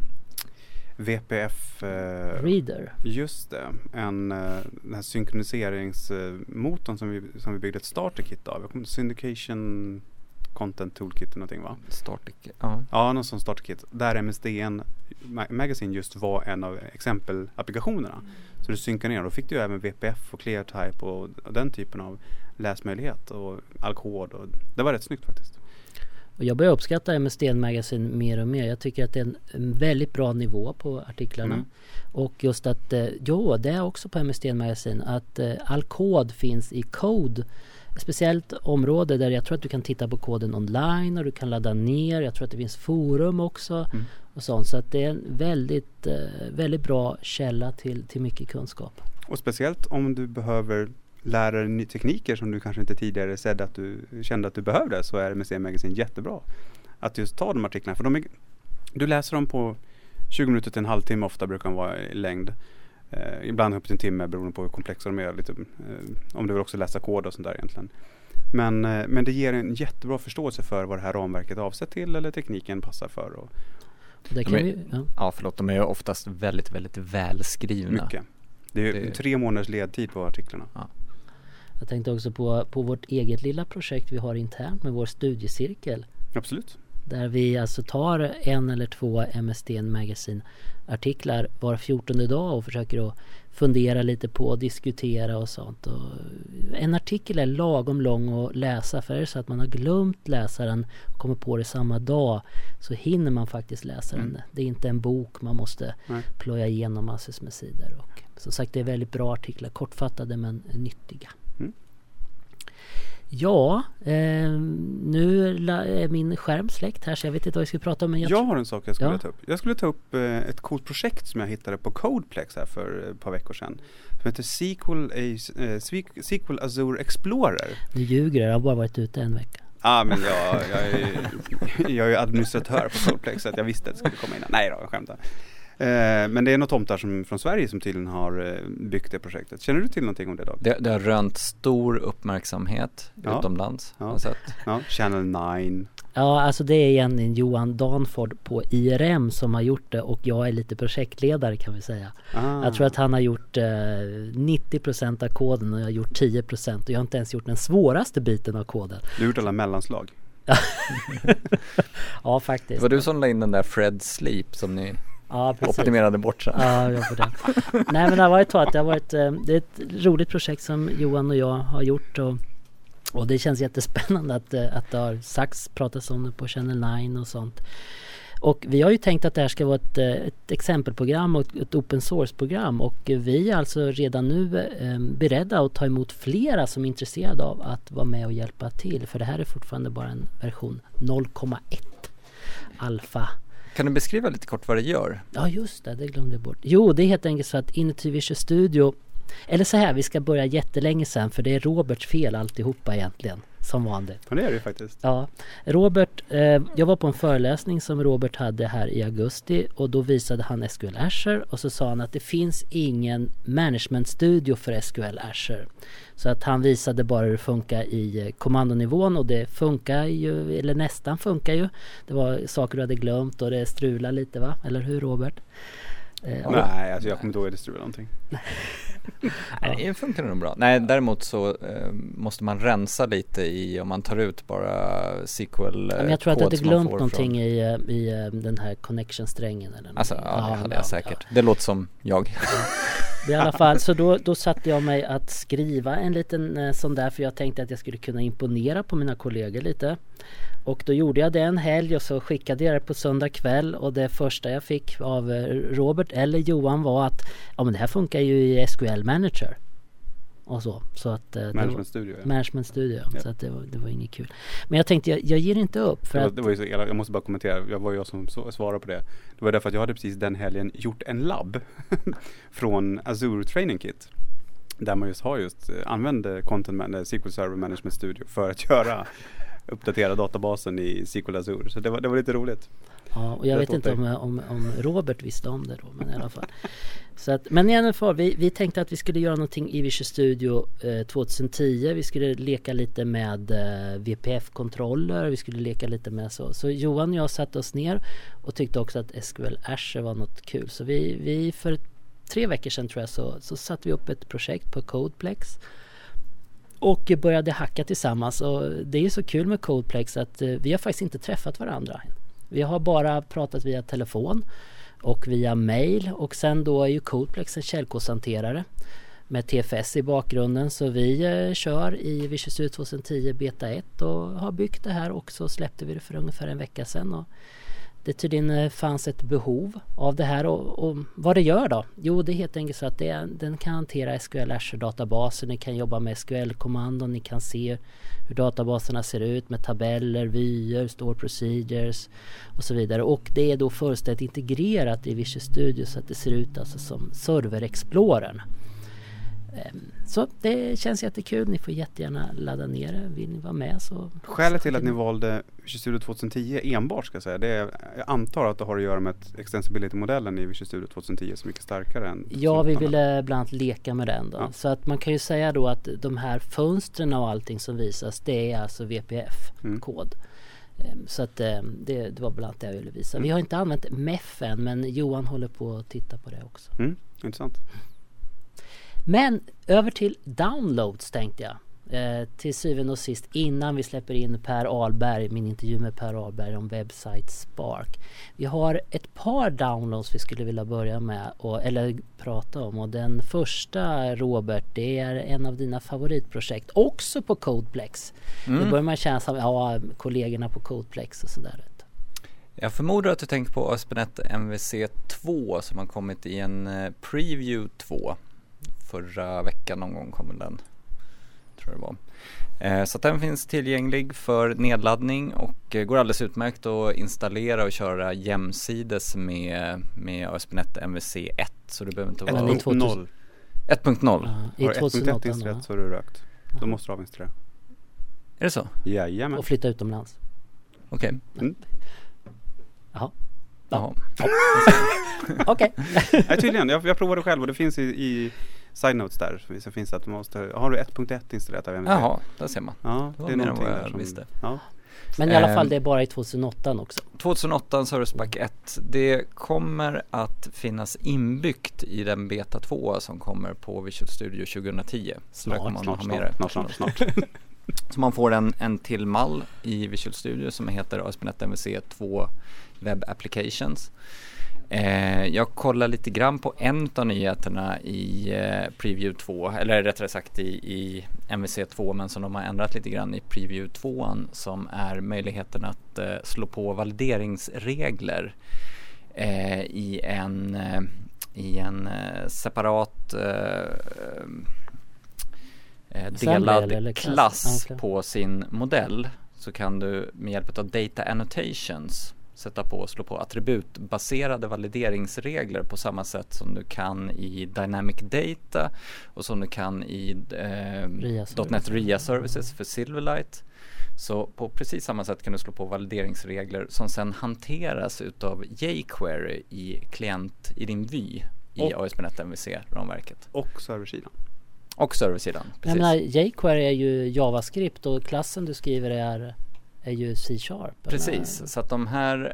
VPF
Reader.
Just det. Den här synkroniseringsmotorn som vi byggde ett starterkit av. Syndication Content Toolkit eller någonting, va?
Starterkit,
ja, någon sån starterkit. Där MSDN Magazine just var en av exempelapplikationerna. Så du synkar ner. Då fick du ju även VPF och ClearType och den typen av läsmöjlighet och all kod. Och det var rätt snyggt faktiskt.
Och jag börjar uppskatta MSDN Magazine mer och mer. Jag tycker att det är en väldigt bra nivå på artiklarna. Och just att, det är också på MSDN Magazine att all kod finns i Code. Speciellt område där jag tror att du kan titta på koden online och du kan ladda ner. Jag tror att det finns forum också och sånt. Så att det är en väldigt, väldigt bra källa till mycket kunskap.
Och speciellt om du behöver lär dig nya tekniker som du kanske inte tidigare kände att du behövde, så är MSC Magazine jättebra att just ta de artiklarna. För du läser dem på 20 minuter till en halvtimme, ofta brukar de vara i längd. Ibland upp till en timme beroende på hur komplexa de är. Om du vill också läsa kod och sånt där egentligen. Men det ger en jättebra förståelse för vad det här ramverket avsett till eller tekniken passar för.
De är ju oftast väldigt, väldigt välskrivna.
Mycket. Det är 3 månaders ledtid på artiklarna. Ja.
Jag tänkte också på vårt eget lilla projekt vi har internt med vår studiecirkel.
Absolut.
Där vi alltså tar 1 eller 2 MSD Magazine-artiklar var 14:e dag och försöker att fundera lite på och diskutera och sånt. Och en artikel är lagom lång att läsa, för är det så att man har glömt läsa den och kommer på det samma dag, så hinner man faktiskt läsa den. Det är inte en bok man måste plöja igenom massor med sidor. Och som sagt, det är väldigt bra artiklar, kortfattade men nyttiga. Ja, nu är min skärm släckt här så jag vet inte vad jag ska prata om. Men jag
har en sak jag skulle ta upp. Jag skulle ta upp ett coolt projekt som jag hittade på Codeplex här för ett par veckor sedan. Som heter SQL Azure Explorer.
Du ljuger, jag har bara varit ute en vecka.
Men jag är administratör på Codeplex så att jag visste att det skulle komma innan. Nej då, jag skämtar. Men det är något tomtar från Sverige som tydligen har byggt det projektet. Känner du till någonting om det, Dag?
Det har rönt stor uppmärksamhet utomlands.
Ja, Channel 9.
Ja, alltså det är egentligen Johan Danford på IRM som har gjort det, och jag är lite projektledare kan vi säga. Jag tror att han har gjort 90% av koden och jag har gjort 10%, och jag har inte ens gjort den svåraste biten av koden.
Du har gjort alla mellanslag.
Ja, faktiskt.
Det var du som la in den där Fred Sleep som ni optimerade bort sen.
Ja, jag får det. Nej, men det har varit det är ett roligt projekt som Johan och jag har gjort, och det känns jättespännande att det har pratats om det på Channel 9 och sånt. Och vi har ju tänkt att det här ska vara ett exempelprogram och ett open source-program, och vi är alltså redan nu beredda att ta emot flera som är intresserade av att vara med och hjälpa till, för det här är fortfarande bara en version 0,1 alfa.
Kan du beskriva lite kort vad det gör?
Ja, just det glömde jag bort. Jo, det är helt enkelt så att inuti Visual Studio, eller så här, vi ska börja jättelänge sen, för det är Roberts fel alltihopa egentligen, som vanligt.
Ja, det är det ju faktiskt.
Ja, Robert, jag var på en föreläsning som Robert hade här i augusti, och då visade han SQL Azure, och så sa han att det finns ingen management-studio för SQL Azure. Så att han visade bara hur det funkar i kommandonivån, och det funkar ju, eller nästan funkar ju. Det var saker du hade glömt och det strulade lite, va? Eller hur, Robert?
Nej, alltså jag kommer inte ihåg att det strulade någonting.
Nej, det funkar nog bra. Nej, däremot så måste man rensa lite i om man tar ut bara SQL.
Men jag tror att jag hade glömt någonting i den här connection-strängen. Eller
alltså, det hade jag säkert. Det låter som jag.
I alla fall, så då satte jag mig att skriva en liten sån där, för jag tänkte att jag skulle kunna imponera på mina kollegor lite. Och då gjorde jag det en helg, och så skickade jag det på söndag kväll, och det första jag fick av Robert eller Johan var att men det här funkar ju i SQL Manager. Och så att
Management Studio.
Management Studio, ja. Så att det var inget kul. Men jag tänkte, jag ger inte upp. För
det var ju så, jag måste bara kommentera, jag var ju som svarade på det. Det var därför att jag hade precis den helgen gjort en labb från Azure Training Kit. Där man använde SQL Server Management Studio för att uppdatera databasen i SQL Azure. Så det var lite roligt.
Ja, och jag vet inte om Robert visste om det då, men i alla fall. Men i alla fall, vi tänkte att vi skulle göra någonting i Visual Studio 2010. Vi skulle leka lite med VPF-kontroller, vi skulle leka lite med så. Så Johan och jag satte oss ner och tyckte också att SQL Azure var något kul. Så vi för 3 veckor sedan tror jag så satte vi upp ett projekt på Codeplex och började hacka tillsammans. Och det är så kul med Codeplex att vi har faktiskt inte träffat varandra. Vi har bara pratat via telefon och via mail, och sen då är ju Codeplex en källkodshanterare med TFS i bakgrunden, så vi kör i Visual Studio 2010 beta 1 och har byggt det här, och så släppte vi det för ungefär en vecka sedan, och det tydligen fanns ett behov av det här. Och vad det gör då? Jo, det är helt enkelt så att den kan hantera SQL Azure-databaser, ni kan jobba med SQL-kommandon, ni kan se hur databaserna ser ut med tabeller, vyer, store procedures och så vidare. Och det är då fullständigt integrerat i Visual Studio så att det ser ut alltså som server-explorern. Så det känns jättekul. Ni får jättegärna ladda ner det. Vill ni vara med så...
Skälet till att ni valde Visual Studio 2010 enbart ska jag säga, det är, jag antar att det har att göra med att extensibility-modellen i Visual Studio 2010 är så mycket starkare än...
Ja, vi ville bland annat leka med den då.
Ja.
Så att man kan ju säga då att de här fönstren och allting som visas, det är alltså VPF-kod. Så att det var bland annat det jag ville visa. Vi har inte använt MEF än, men Johan håller på att titta på det också.
Intressant.
Men över till downloads tänkte jag. Till syvende och sist, innan vi släpper in Per Ahlberg, min intervju med Per Ahlberg om webbsite Spark. Vi har ett par downloads vi skulle vilja börja med eller prata om. Och den första, Robert, det är en av dina favoritprojekt. Också på Codeplex. Nu börjar man känna som kollegorna på Codeplex och sådär.
Jag förmodar att du tänker på ASP.NET MVC2 som har kommit i en Preview 2. Förra veckan någon gång kom den, tror jag det var. Så att den finns tillgänglig för nedladdning och går alldeles utmärkt att installera och köra jämsides med ASP.NET MVC1. Så du behöver inte vara...
1.0.
1.0.
Har du 1.1 installerat så är du rökt. Då måste du avinstallera.
Är det så?
Jajamän.
Och flytta utomlands.
Okej.
Jaha.
Jaha.
Okej.
Nej, tydligen. Jag provade själv och det finns i side notes där. Så finns det att du måste... Har du 1.1 installerat av MVC?
Jaha, där ser man.
Ja,
det är någonting där som... visste.
Ja.
Men i alla fall det är bara i 2008 också.
2008 Service Pack 1. Det kommer att finnas inbyggt i den beta 2 som kommer på Visual Studio 2010.
Snart.
Så man får en till mall i Visual Studio som heter ASP.NET MVC 2 Web Applications. Jag kollar lite grann på en av nyheterna i Preview 2, eller rättare sagt i MVC 2, men som de har ändrat lite grann i Preview 2 som är möjligheten att slå på valideringsregler i en separat delad klass på sin modell. Så kan du med hjälp av data annotations sätta på och slå på attributbaserade valideringsregler på samma sätt som du kan i Dynamic Data och som du kan i .NET RIA Services för Silverlight. Så på precis samma sätt kan du slå på valideringsregler som sedan hanteras utav jQuery i din vy i ASP.NET MVC-ramverket.
Och serversidan.
Och serversidan, precis.
Men jQuery är ju JavaScript och klassen du skriver är ju C#.
Precis, så att de här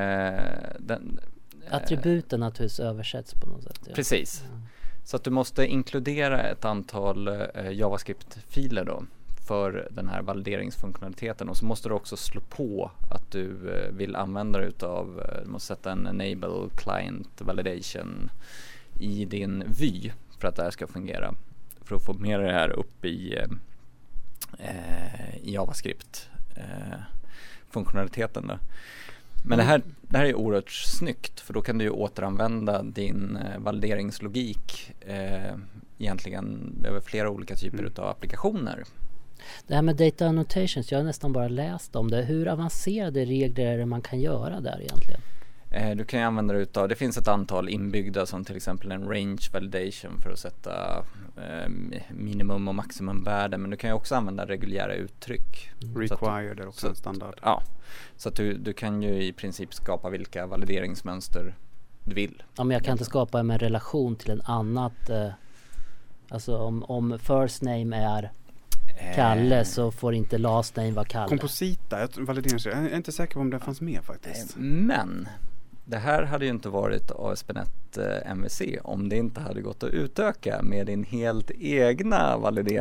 attributen naturligtvis översätts på något sätt. Ja.
Precis, så att du måste inkludera ett antal JavaScript-filer då för den här valideringsfunktionaliteten, och så måste du också slå på att du vill använda dig utav, du måste sätta en enable client validation i din vy för att det här ska fungera, för att få med det här upp i JavaScript funktionaliteten då. Men det här är oerhört snyggt, för då kan du ju återanvända din valideringslogik egentligen över flera olika typer av applikationer.
Det här med data annotations, jag har nästan bara läst om det. Hur avancerade regler är det man kan göra där egentligen?
Du kan ju använda det utav, det finns ett antal inbyggda som till exempel en range validation för att sätta minimum och maximumvärden, men du kan ju också använda reguljära uttryck.
Required är också en standard.
Ja, så att du kan ju i princip skapa vilka valideringsmönster du vill.
Ja, men jag kan inte skapa en relation till en annat, alltså om first name är Kalle så får inte last name vara Kalle.
Komposita, jag är inte säker på om det fanns med faktiskt.
Men det här hade ju inte varit ASP.NET MVC om det inte hade gått att utöka med din helt egna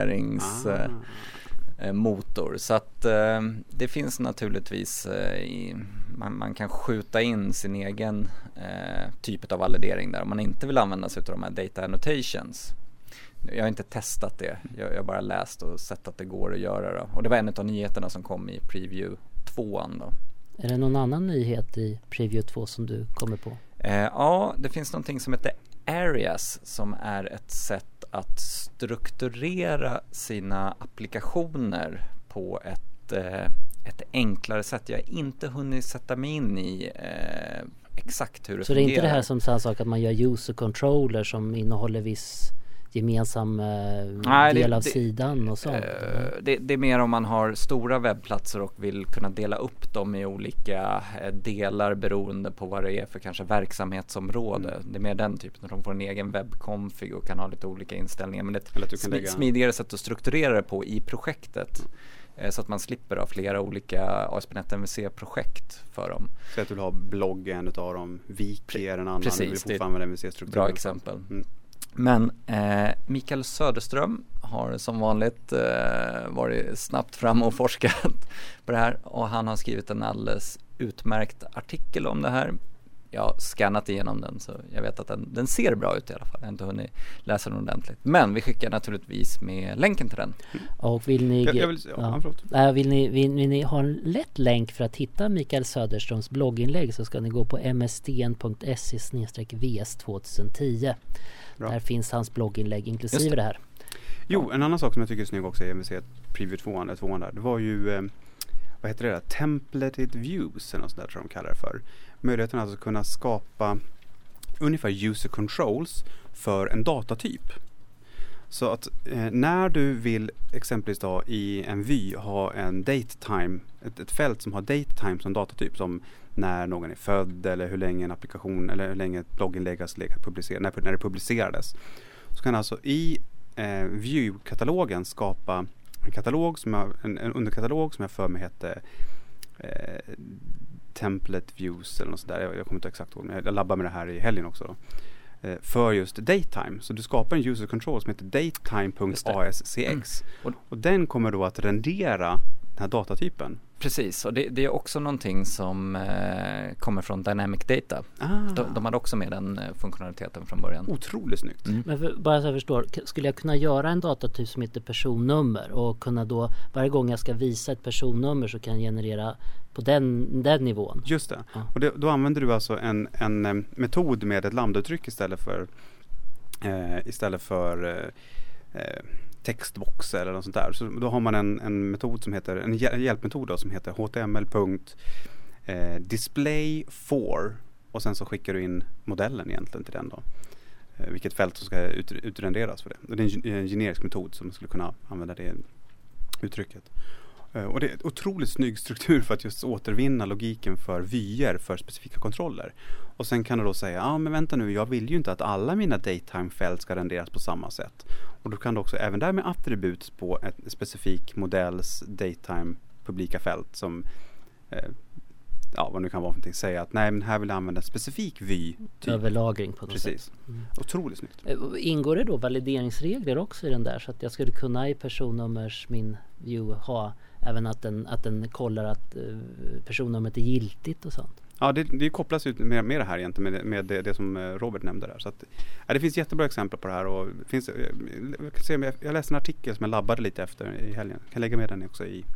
valideringsmotor. Så att det finns naturligtvis, man kan skjuta in sin egen typ av validering där om man inte vill använda sig av de här data annotations. Jag har inte testat det. Jag har bara läst och sett att det går att göra då. Och det var en av nyheterna som kom i Preview 2 då.
Är det någon annan nyhet i Preview 2 som du kommer på?
Ja, det finns någonting som heter Areas som är ett sätt att strukturera sina applikationer på ett enklare sätt. Jag har inte hunnit sätta mig in i exakt hur det fungerar.
Så det är inte det här som samma sak att man gör user controller som innehåller viss gemensam del av sidan och sånt?
Det är mer om man har stora webbplatser och vill kunna dela upp dem i olika delar beroende på vad det är för kanske verksamhetsområde. Det är mer den typen, när de får en egen webbkonfig och kan ha lite olika inställningar. Men det är ett smidigare sätt att strukturera det på i projektet. Så att man slipper ha flera olika ASP.NET MVC-projekt för dem.
Så att du vill ha blogg en utav dem, Wiki är en annan.
Precis,
du vill fortfarande använda MVC-strukturen.
Bra exempel. Men Mikael Söderström har som vanligt varit snabbt fram och forskat på det här. Och han har skrivit en alldeles utmärkt artikel om det här. Jag har skannat igenom den så jag vet att den ser bra ut i alla fall. Jag har inte hunnit läsa den ordentligt. Men vi skickar naturligtvis med länken till den.
Och vill ni, vill ni ha en lätt länk för att hitta Mikael Söderströms blogginlägg, så ska ni gå på msdn.se/vs2010. Där finns hans blogginlägg inklusive det här.
Jo, en annan sak som jag tycker är snygg också i MVC Preview 2 där, det var ju vad heter det där? Templated views eller något sånt där tror jag de kallar det för. Möjligheten att kunna skapa ungefär user controls för en datatyp. Så att när du vill exempelvis då i en vy ha en datetime, ett fält som har datetime som datatyp, som när någon är född eller hur länge en applikation eller hur länge ett blogginlägg har legat publicerat, när det publicerades. Så kan alltså i view-katalogen skapa en katalog en underkatalog som jag för mig hette template views eller något sådär. Jag kommer inte exakt ihåg, men jag labbar med det här i helgen också då. För just datetime. Så du skapar en user control som heter datetime.ascx. Och den kommer då att rendera den här datatypen.
Precis, och det är också någonting som kommer från Dynamic Data. De hade också med den funktionaliteten från början.
Otroligt snyggt.
Men bara så jag förstår, skulle jag kunna göra en datatyp som heter personnummer och kunna då, varje gång jag ska visa ett personnummer så kan jag generera på den nivån?
Just det. Och då använder du alltså en metod med ett lambda-uttryck istället för textbox eller något sånt där. Så då har man en metod som heter, en hjälpmetod då, som heter html.display4 och sen så skickar du in modellen egentligen till den då. Vilket fält som ska utrenderas för det. Och det är en generisk metod som skulle kunna använda det uttrycket. Och det är en otroligt snygg struktur för att just återvinna logiken för vyer för specifika kontroller. Och sen kan du då säga, men vänta nu, jag vill ju inte att alla mina datetime-fält ska renderas på samma sätt. Och då kan du också även där med attribut på ett specifik modells datetime publika fält som vad nu kan vara för någonting, säga att nej, men här vill jag använda en specifik vy.
Överlagring på något sätt.
Otroligt snyggt.
Ingår det då valideringsregler också i den där, så att jag skulle kunna i personnummers min view ha även att den kollar att personnumret är giltigt och sånt? Ja,
det kopplas ut med det här egentligen med det som Robert nämnde där. Så att, det finns jättebra exempel på det här. Och jag läste en artikel som jag labbade lite efter i helgen. Jag kan lägga med den också i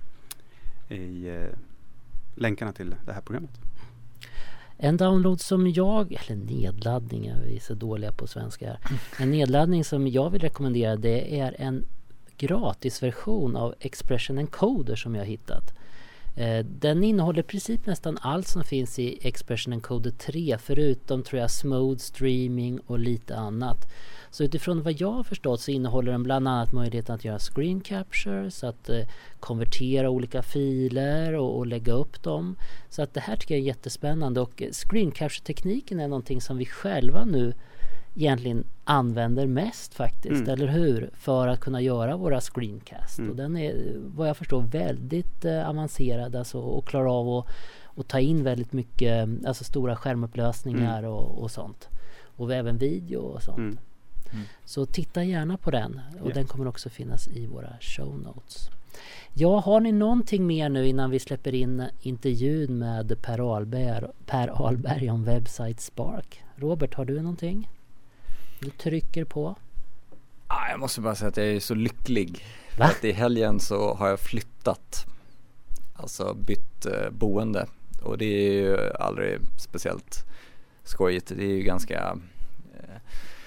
länkarna till det här programmet.
En download som eller nedladdning, vi är så dåliga på svenska här. En nedladdning som jag vill rekommendera, det är en gratisversion av Expression Encoder som jag har hittat. Den innehåller i princip nästan allt som finns i Expression Encoder 3, förutom tror jag Smooth Streaming och lite annat. Så utifrån vad jag har förstått så innehåller den bland annat möjligheten att göra screen captures, att konvertera olika filer och lägga upp dem. Så att det här tycker jag är jättespännande, och screen capture-tekniken är någonting som vi själva nu egentligen använder mest faktiskt, eller hur? För att kunna göra våra screencast. Och den är, vad jag förstår, väldigt avancerad alltså, och klarar av att ta in väldigt mycket, alltså stora skärmupplösningar och sånt. Och även video och sånt. Så titta gärna på den, och den kommer också finnas i våra show notes. Ja, har ni någonting mer nu innan vi släpper in intervjun med Per Ahlberg om Website Spark? Robert, har du någonting du trycker på?
Jag måste bara säga att jag är så lycklig. För att i helgen så har jag flyttat. Alltså bytt boende. Och det är ju aldrig speciellt skojigt. Det är ju ganska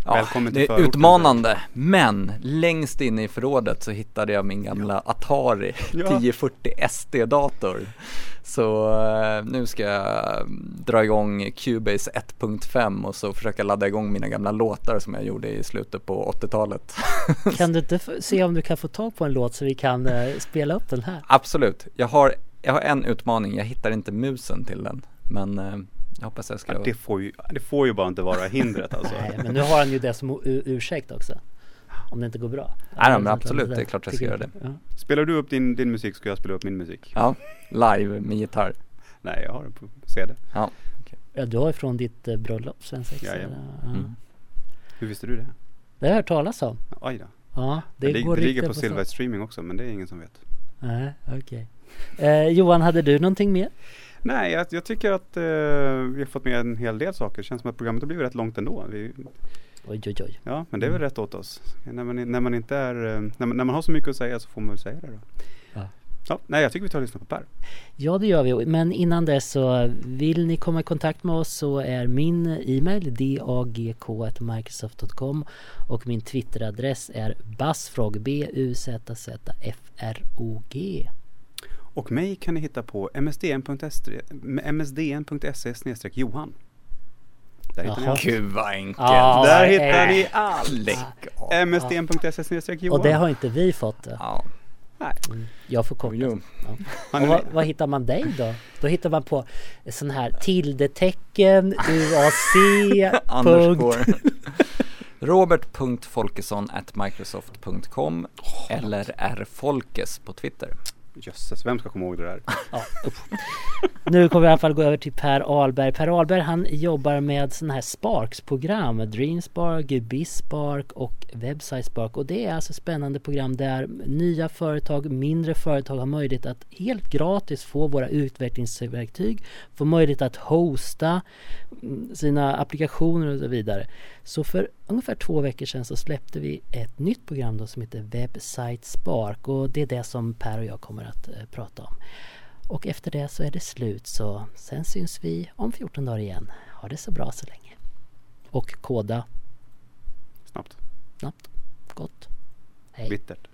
Ja,
Välkommen till
det är
förorten.
utmanande, men längst inne i förrådet så hittade jag min gamla Atari 1040 SD-dator. Så nu ska jag dra igång Cubase 1.5 och så försöka ladda igång mina gamla låtar som jag gjorde i slutet på 80-talet.
Kan du inte se om du kan få tag på en låt så vi kan spela upp den här?
Absolut, jag har en utmaning, jag hittar inte musen till den, men jag hoppas jag ska...
Ja, det får ju bara inte vara hindret alltså.
Nej, men nu har han ju det som ursäkt också. Om det inte går bra.
Nej, men absolut, det är klart jag ska göra det.
Ja.
Spelar du upp din musik ska jag spela upp min musik.
Ja, live med gitarr.
Nej, jag har den på CD.
Ja.
Ja, du har ju från ditt bröllop, svensexa.
Ja. Hur visste du det?
Det har jag hört talas om.
Oj då.
Ja,
Det ligger på Silver Streaming också, men det är ingen som vet.
Nej, okej. Johan, hade du någonting mer?
Nej, jag tycker att vi har fått med en hel del saker. Det känns som att programmet har blivit rätt långt ändå.
Oj.
Ja, men det är väl rätt åt oss. När man inte är när man har så mycket att säga så får man väl säga det då. Ja, nej, jag tycker vi tar och lyssnar på Per.
Ja, det gör vi. Men innan dess så vill ni komma i kontakt med oss så är min e-mail dagk@microsoft.com och min Twitteradress är buzzfrog buzzfrog.
Och mig kan ni hitta på msdn.se/Johan. Där hittar ni allt.
Gud vad enkelt.
Där hittar ni allt. msdn.se/Johan.
Och det har inte vi fått.
Ja.
Nej.
Jag får korta. Ja. Och vad hittar man dig då? Då hittar man på sån här tildetecken UAC.
Robert.folkesson@microsoft.com eller rfolkes på Twitter.
Jösses, vem ska komma ihåg det där?
Ja, nu kommer vi i alla fall gå över till Per Ahlberg. Per Ahlberg, han jobbar med sådana här Sparks-program, Dreamspark, BizSpark och WebsiteSpark. Och det är alltså spännande program där nya företag, mindre företag har möjlighet att helt gratis få våra utvecklingsverktyg, få möjlighet att hosta sina applikationer och så vidare. Så för ungefär 2 veckor sedan så släppte vi ett nytt program då som heter WebsiteSpark och det är det som Per och jag kommer att prata om. Och efter det så är det slut, så sen syns vi om 14 dagar igen. Ha det så bra så länge. Och koda
Snabbt.
Gott. Hej.
Bittert.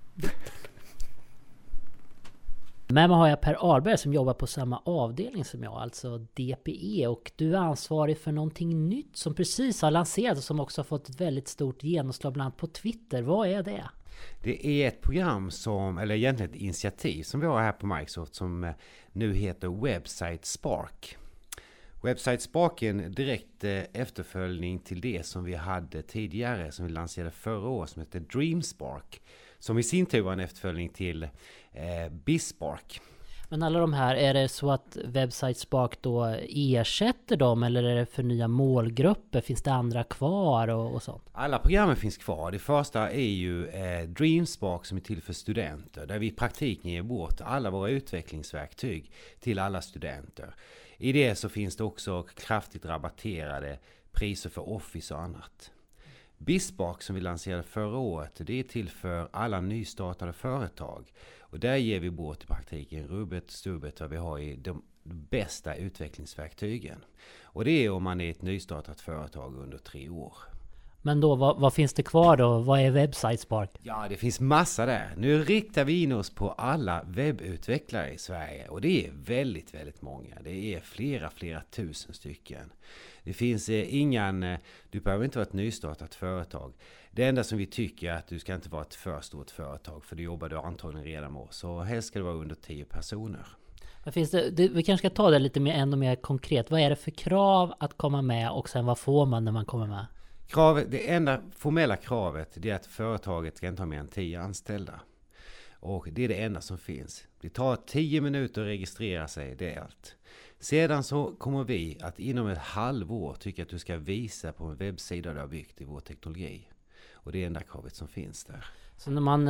Med mig har jag Per Ahlberg som jobbar på samma avdelning som jag, alltså DPE, och du är ansvarig för någonting nytt som precis har lanserats och som också har fått ett väldigt stort genomslag bland annat på Twitter. Vad är det?
Det är ett program eller egentligen ett initiativ som vi har här på Microsoft som nu heter WebsiteSpark. WebsiteSpark är en direkt efterföljning till det som vi hade tidigare, som vi lanserade förra året, som heter DreamSpark. Som i sin tur var en efterföljning till BizSpark.
Men alla de här, är det så att WebsiteSpark då ersätter dem eller är det för nya målgrupper? Finns det andra kvar och sånt?
Alla programmen finns kvar. Det första är ju DreamSpark som är till för studenter. Där vi i praktiken ger bort alla våra utvecklingsverktyg till alla studenter. I det så finns det också kraftigt rabatterade priser för Office och annat. BizSpark som vi lanserade förra året, det är till för alla nystartade företag. Och där ger vi bort i praktiken rubbet, stubbet vad vi har i de bästa utvecklingsverktygen. Och det är om man är ett nystartat företag under 3 år.
Men då, vad finns det kvar då? Vad är WebsiteSpark?
Ja, det finns massa där. Nu riktar vi in oss på alla webbutvecklare i Sverige. Och det är väldigt, väldigt många. Det är flera tusen stycken. Det finns du behöver inte vara ett nystartat företag. Det enda som vi tycker är att du ska inte vara ett för stort företag. För det jobbar du antagligen redan med. Så helst ska det vara under 10 personer.
Men vi kanske ska ta det lite ännu mer konkret. Vad är det för krav att komma med och sen vad får man när man kommer med?
Det enda formella kravet det är att företaget ska inte ha mer än 10 anställda. Och det är det enda som finns. Det tar 10 minuter att registrera sig, det är allt. Sedan så kommer vi att inom ett halvår tycka att du ska visa på en webbsida du har byggt i vår teknologi. Och det är enda kravet som finns där.
Så när man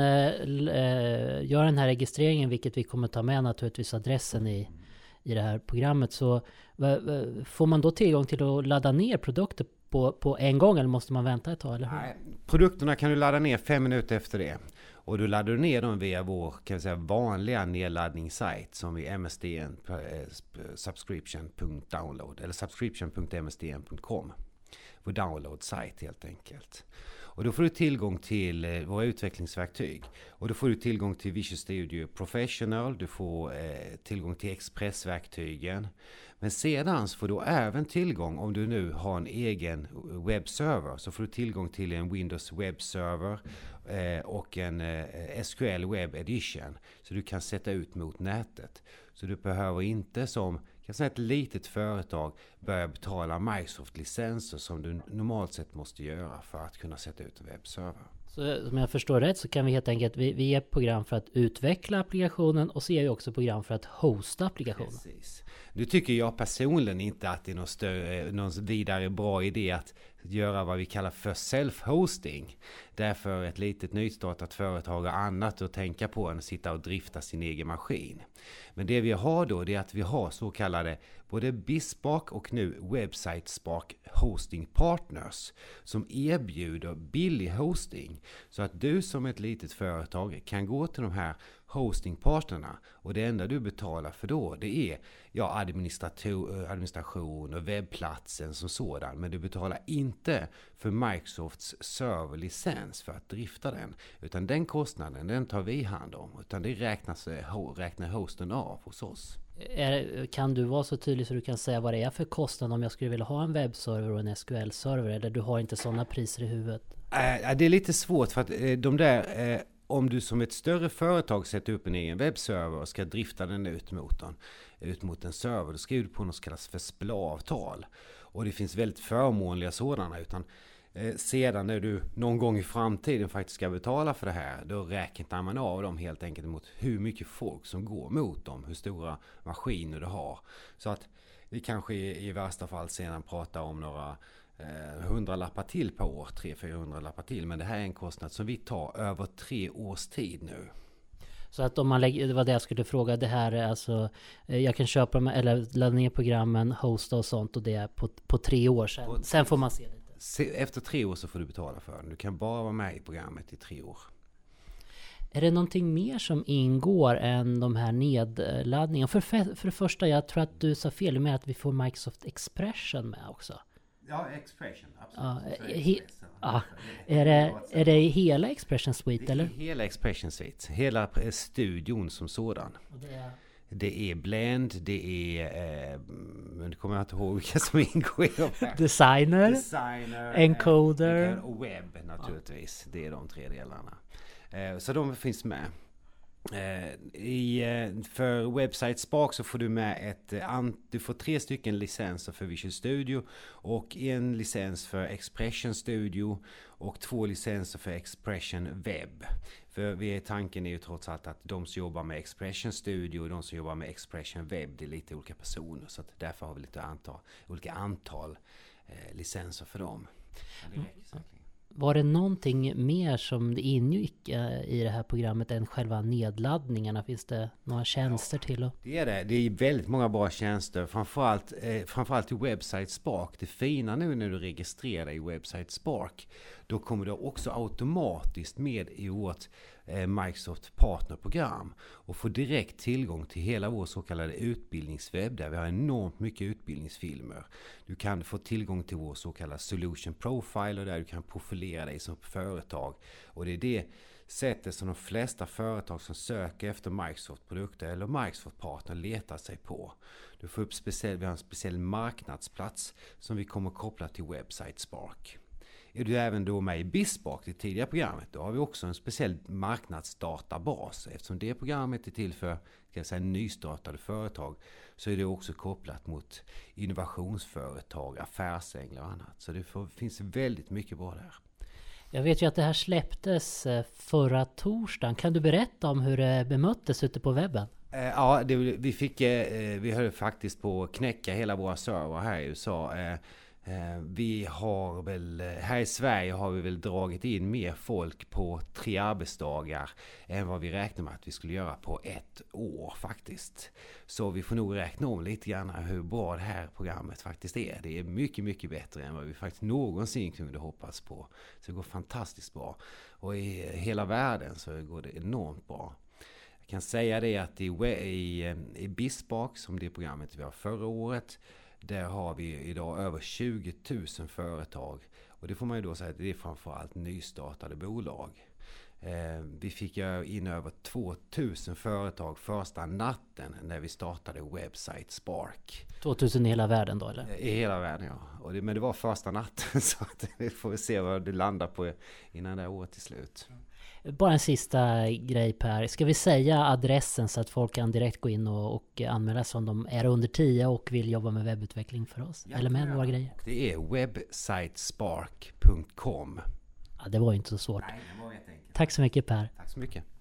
gör den här registreringen, vilket vi kommer ta med naturligtvis adressen i det här programmet, så får man då tillgång till att ladda ner produkter på en gång eller måste man vänta ett tag? Eller hur?
Nej, produkterna kan du ladda ner 5 minuter efter det. Och du laddar ner dem via vår vanliga nedladdningssajt som är msdn subscription.download eller subscription.msdn.com. vår download-sajt helt enkelt. Och då får du tillgång till våra utvecklingsverktyg. Och då får du tillgång till Visual Studio Professional, du får tillgång till Express-verktygen. Men sedan så får du även tillgång, om du nu har en egen webbserver, så får du tillgång till en Windows webbserver och en SQL Web Edition. Så du kan sätta ut mot nätet. Så du behöver inte som kan säga ett litet företag börja betala Microsoft-licenser som du normalt sett måste göra för att kunna sätta ut en webbserver.
Så om jag förstår rätt så kan vi helt enkelt, vi är program för att utveckla applikationen och så är vi också program för att hosta applikationen.
Precis. Nu tycker jag personligen inte att det är någon vidare bra idé att göra vad vi kallar för self-hosting. Därför ett litet nystartat företag har annat att tänka på än att sitta och drifta sin egen maskin. Men det vi har då, det är att vi har så kallade både BizSpark och nu Website Spark Hosting Partners som erbjuder billig hosting. Så att du som ett litet företag kan gå till de här hostingpartnerna och det enda du betalar för då det är administration och webbplatsen som sådan, men du betalar inte för Microsofts serverlicens för att drifta den, utan den kostnaden den tar vi hand om, utan det räknar hosten av hos oss.
Kan du vara så tydlig så du kan säga vad det är för kostnad om jag skulle vilja ha en webbserver och en SQL-server, eller du har inte sådana priser i huvudet?
Det är lite svårt för att de där om du som ett större företag sätter upp en egen webbserver och ska drifta den ut mot en server, då skriver du på något som kallas för SPLA-avtal. Och det finns väldigt förmånliga sådana, utan sedan när du någon gång i framtiden faktiskt ska betala för det här, då räknar man av dem helt enkelt mot hur mycket folk som går mot dem, hur stora maskiner du har. Så att vi kanske i värsta fall sedan pratar om några 100 lappar till per år, 300-400 lappar till, men det här är en kostnad som vi tar över 3 års tid nu.
Så att om man lägger, det var det jag skulle fråga, det här är alltså, jag kan köpa dem eller ladda ner programmen, hosta och sånt, och det är på 3 år sedan. Sen får man se lite.
Efter 3 år så får du betala för den. Du kan bara vara med i programmet i 3 år.
Är det någonting mer som ingår än de här nedladdningarna? För det första, jag tror att du sa fel med att vi får Microsoft Expression med också.
Ja, Expression, absolut.
Är det hela Expression Suite, eller?
Hela Expression Suite, hela studion som sådan. Det är Blend, det är, men det kommer jag inte ihåg vilka som ingår i de här.
Designer, Encoder
och Webb naturligtvis. Det är de 3 delarna. Så de finns med. För Website Spark så får du med du får 3 stycken licenser för Visual Studio och 1 licens för Expression Studio och 2 licenser för Expression Web. För tanken är ju trots allt att de som jobbar med Expression Studio och de som jobbar med Expression Web, det är lite olika personer, så att därför har vi lite olika antal licenser för dem.
Var det någonting mer som det ingick i det här programmet än själva nedladdningarna? Finns det några tjänster till?
Det är det. Det är väldigt många bra tjänster. Framförallt i Website Spark. Det fina nu när du registrerar dig i Website Spark, då kommer du också automatiskt med i vårt Microsoft partnerprogram och får direkt tillgång till hela vår så kallade utbildningswebb där vi har enormt mycket utbildningsfilmer. Du kan få tillgång till vår så kallade Solution Profiler där du kan profilera dig som företag, och det är det sättet som de flesta företag som söker efter Microsoft-produkter eller Microsoft-partner letar sig på. Du får upp vi har en speciell marknadsplats som vi kommer koppla till Website Spark. Är du även då med i BizSpark, det tidigare programmet, då har vi också en speciell marknadsdatabas. Eftersom det programmet är till för nystartade företag, så är det också kopplat mot innovationsföretag, affärsänglar och annat. Så det finns väldigt mycket bra där.
Jag vet ju att det här släpptes förra torsdagen. Kan du berätta om hur det bemöttes ute på webben?
Ja, vi höll faktiskt på att knäcka hela våra server här i USA. Vi har väl, här i Sverige har vi väl dragit in mer folk på 3 arbetsdagar än vad vi räknade med att vi skulle göra på 1 år faktiskt. Så vi får nog räkna om lite grann hur bra det här programmet faktiskt är. Det är mycket, mycket bättre än vad vi faktiskt någonsin kunde hoppas på. Så det går fantastiskt bra. Och i hela världen så går det enormt bra. Jag kan säga det att i BizSpark, som det programmet vi har förra året, Där har vi idag över 20 000 företag. Och det får man ju då säga att det är framförallt nystartade bolag. Vi fick in över 2000 företag första natten när vi startade Website Spark.
2000 i hela världen då eller?
I hela världen, ja. Men det var första natten så att vi får se vad det landar på innan det här året är slut.
Bara en sista grej Per. Ska vi säga adressen så att folk kan direkt gå in och anmäla sig om de är under 10 och vill jobba med webbutveckling för oss? Eller med våra grejer?
Det är websitespark.com.
Ja, det var ju inte så svårt.
Nej, det var jätteenkelt.
Tack så mycket Per.
Tack så mycket.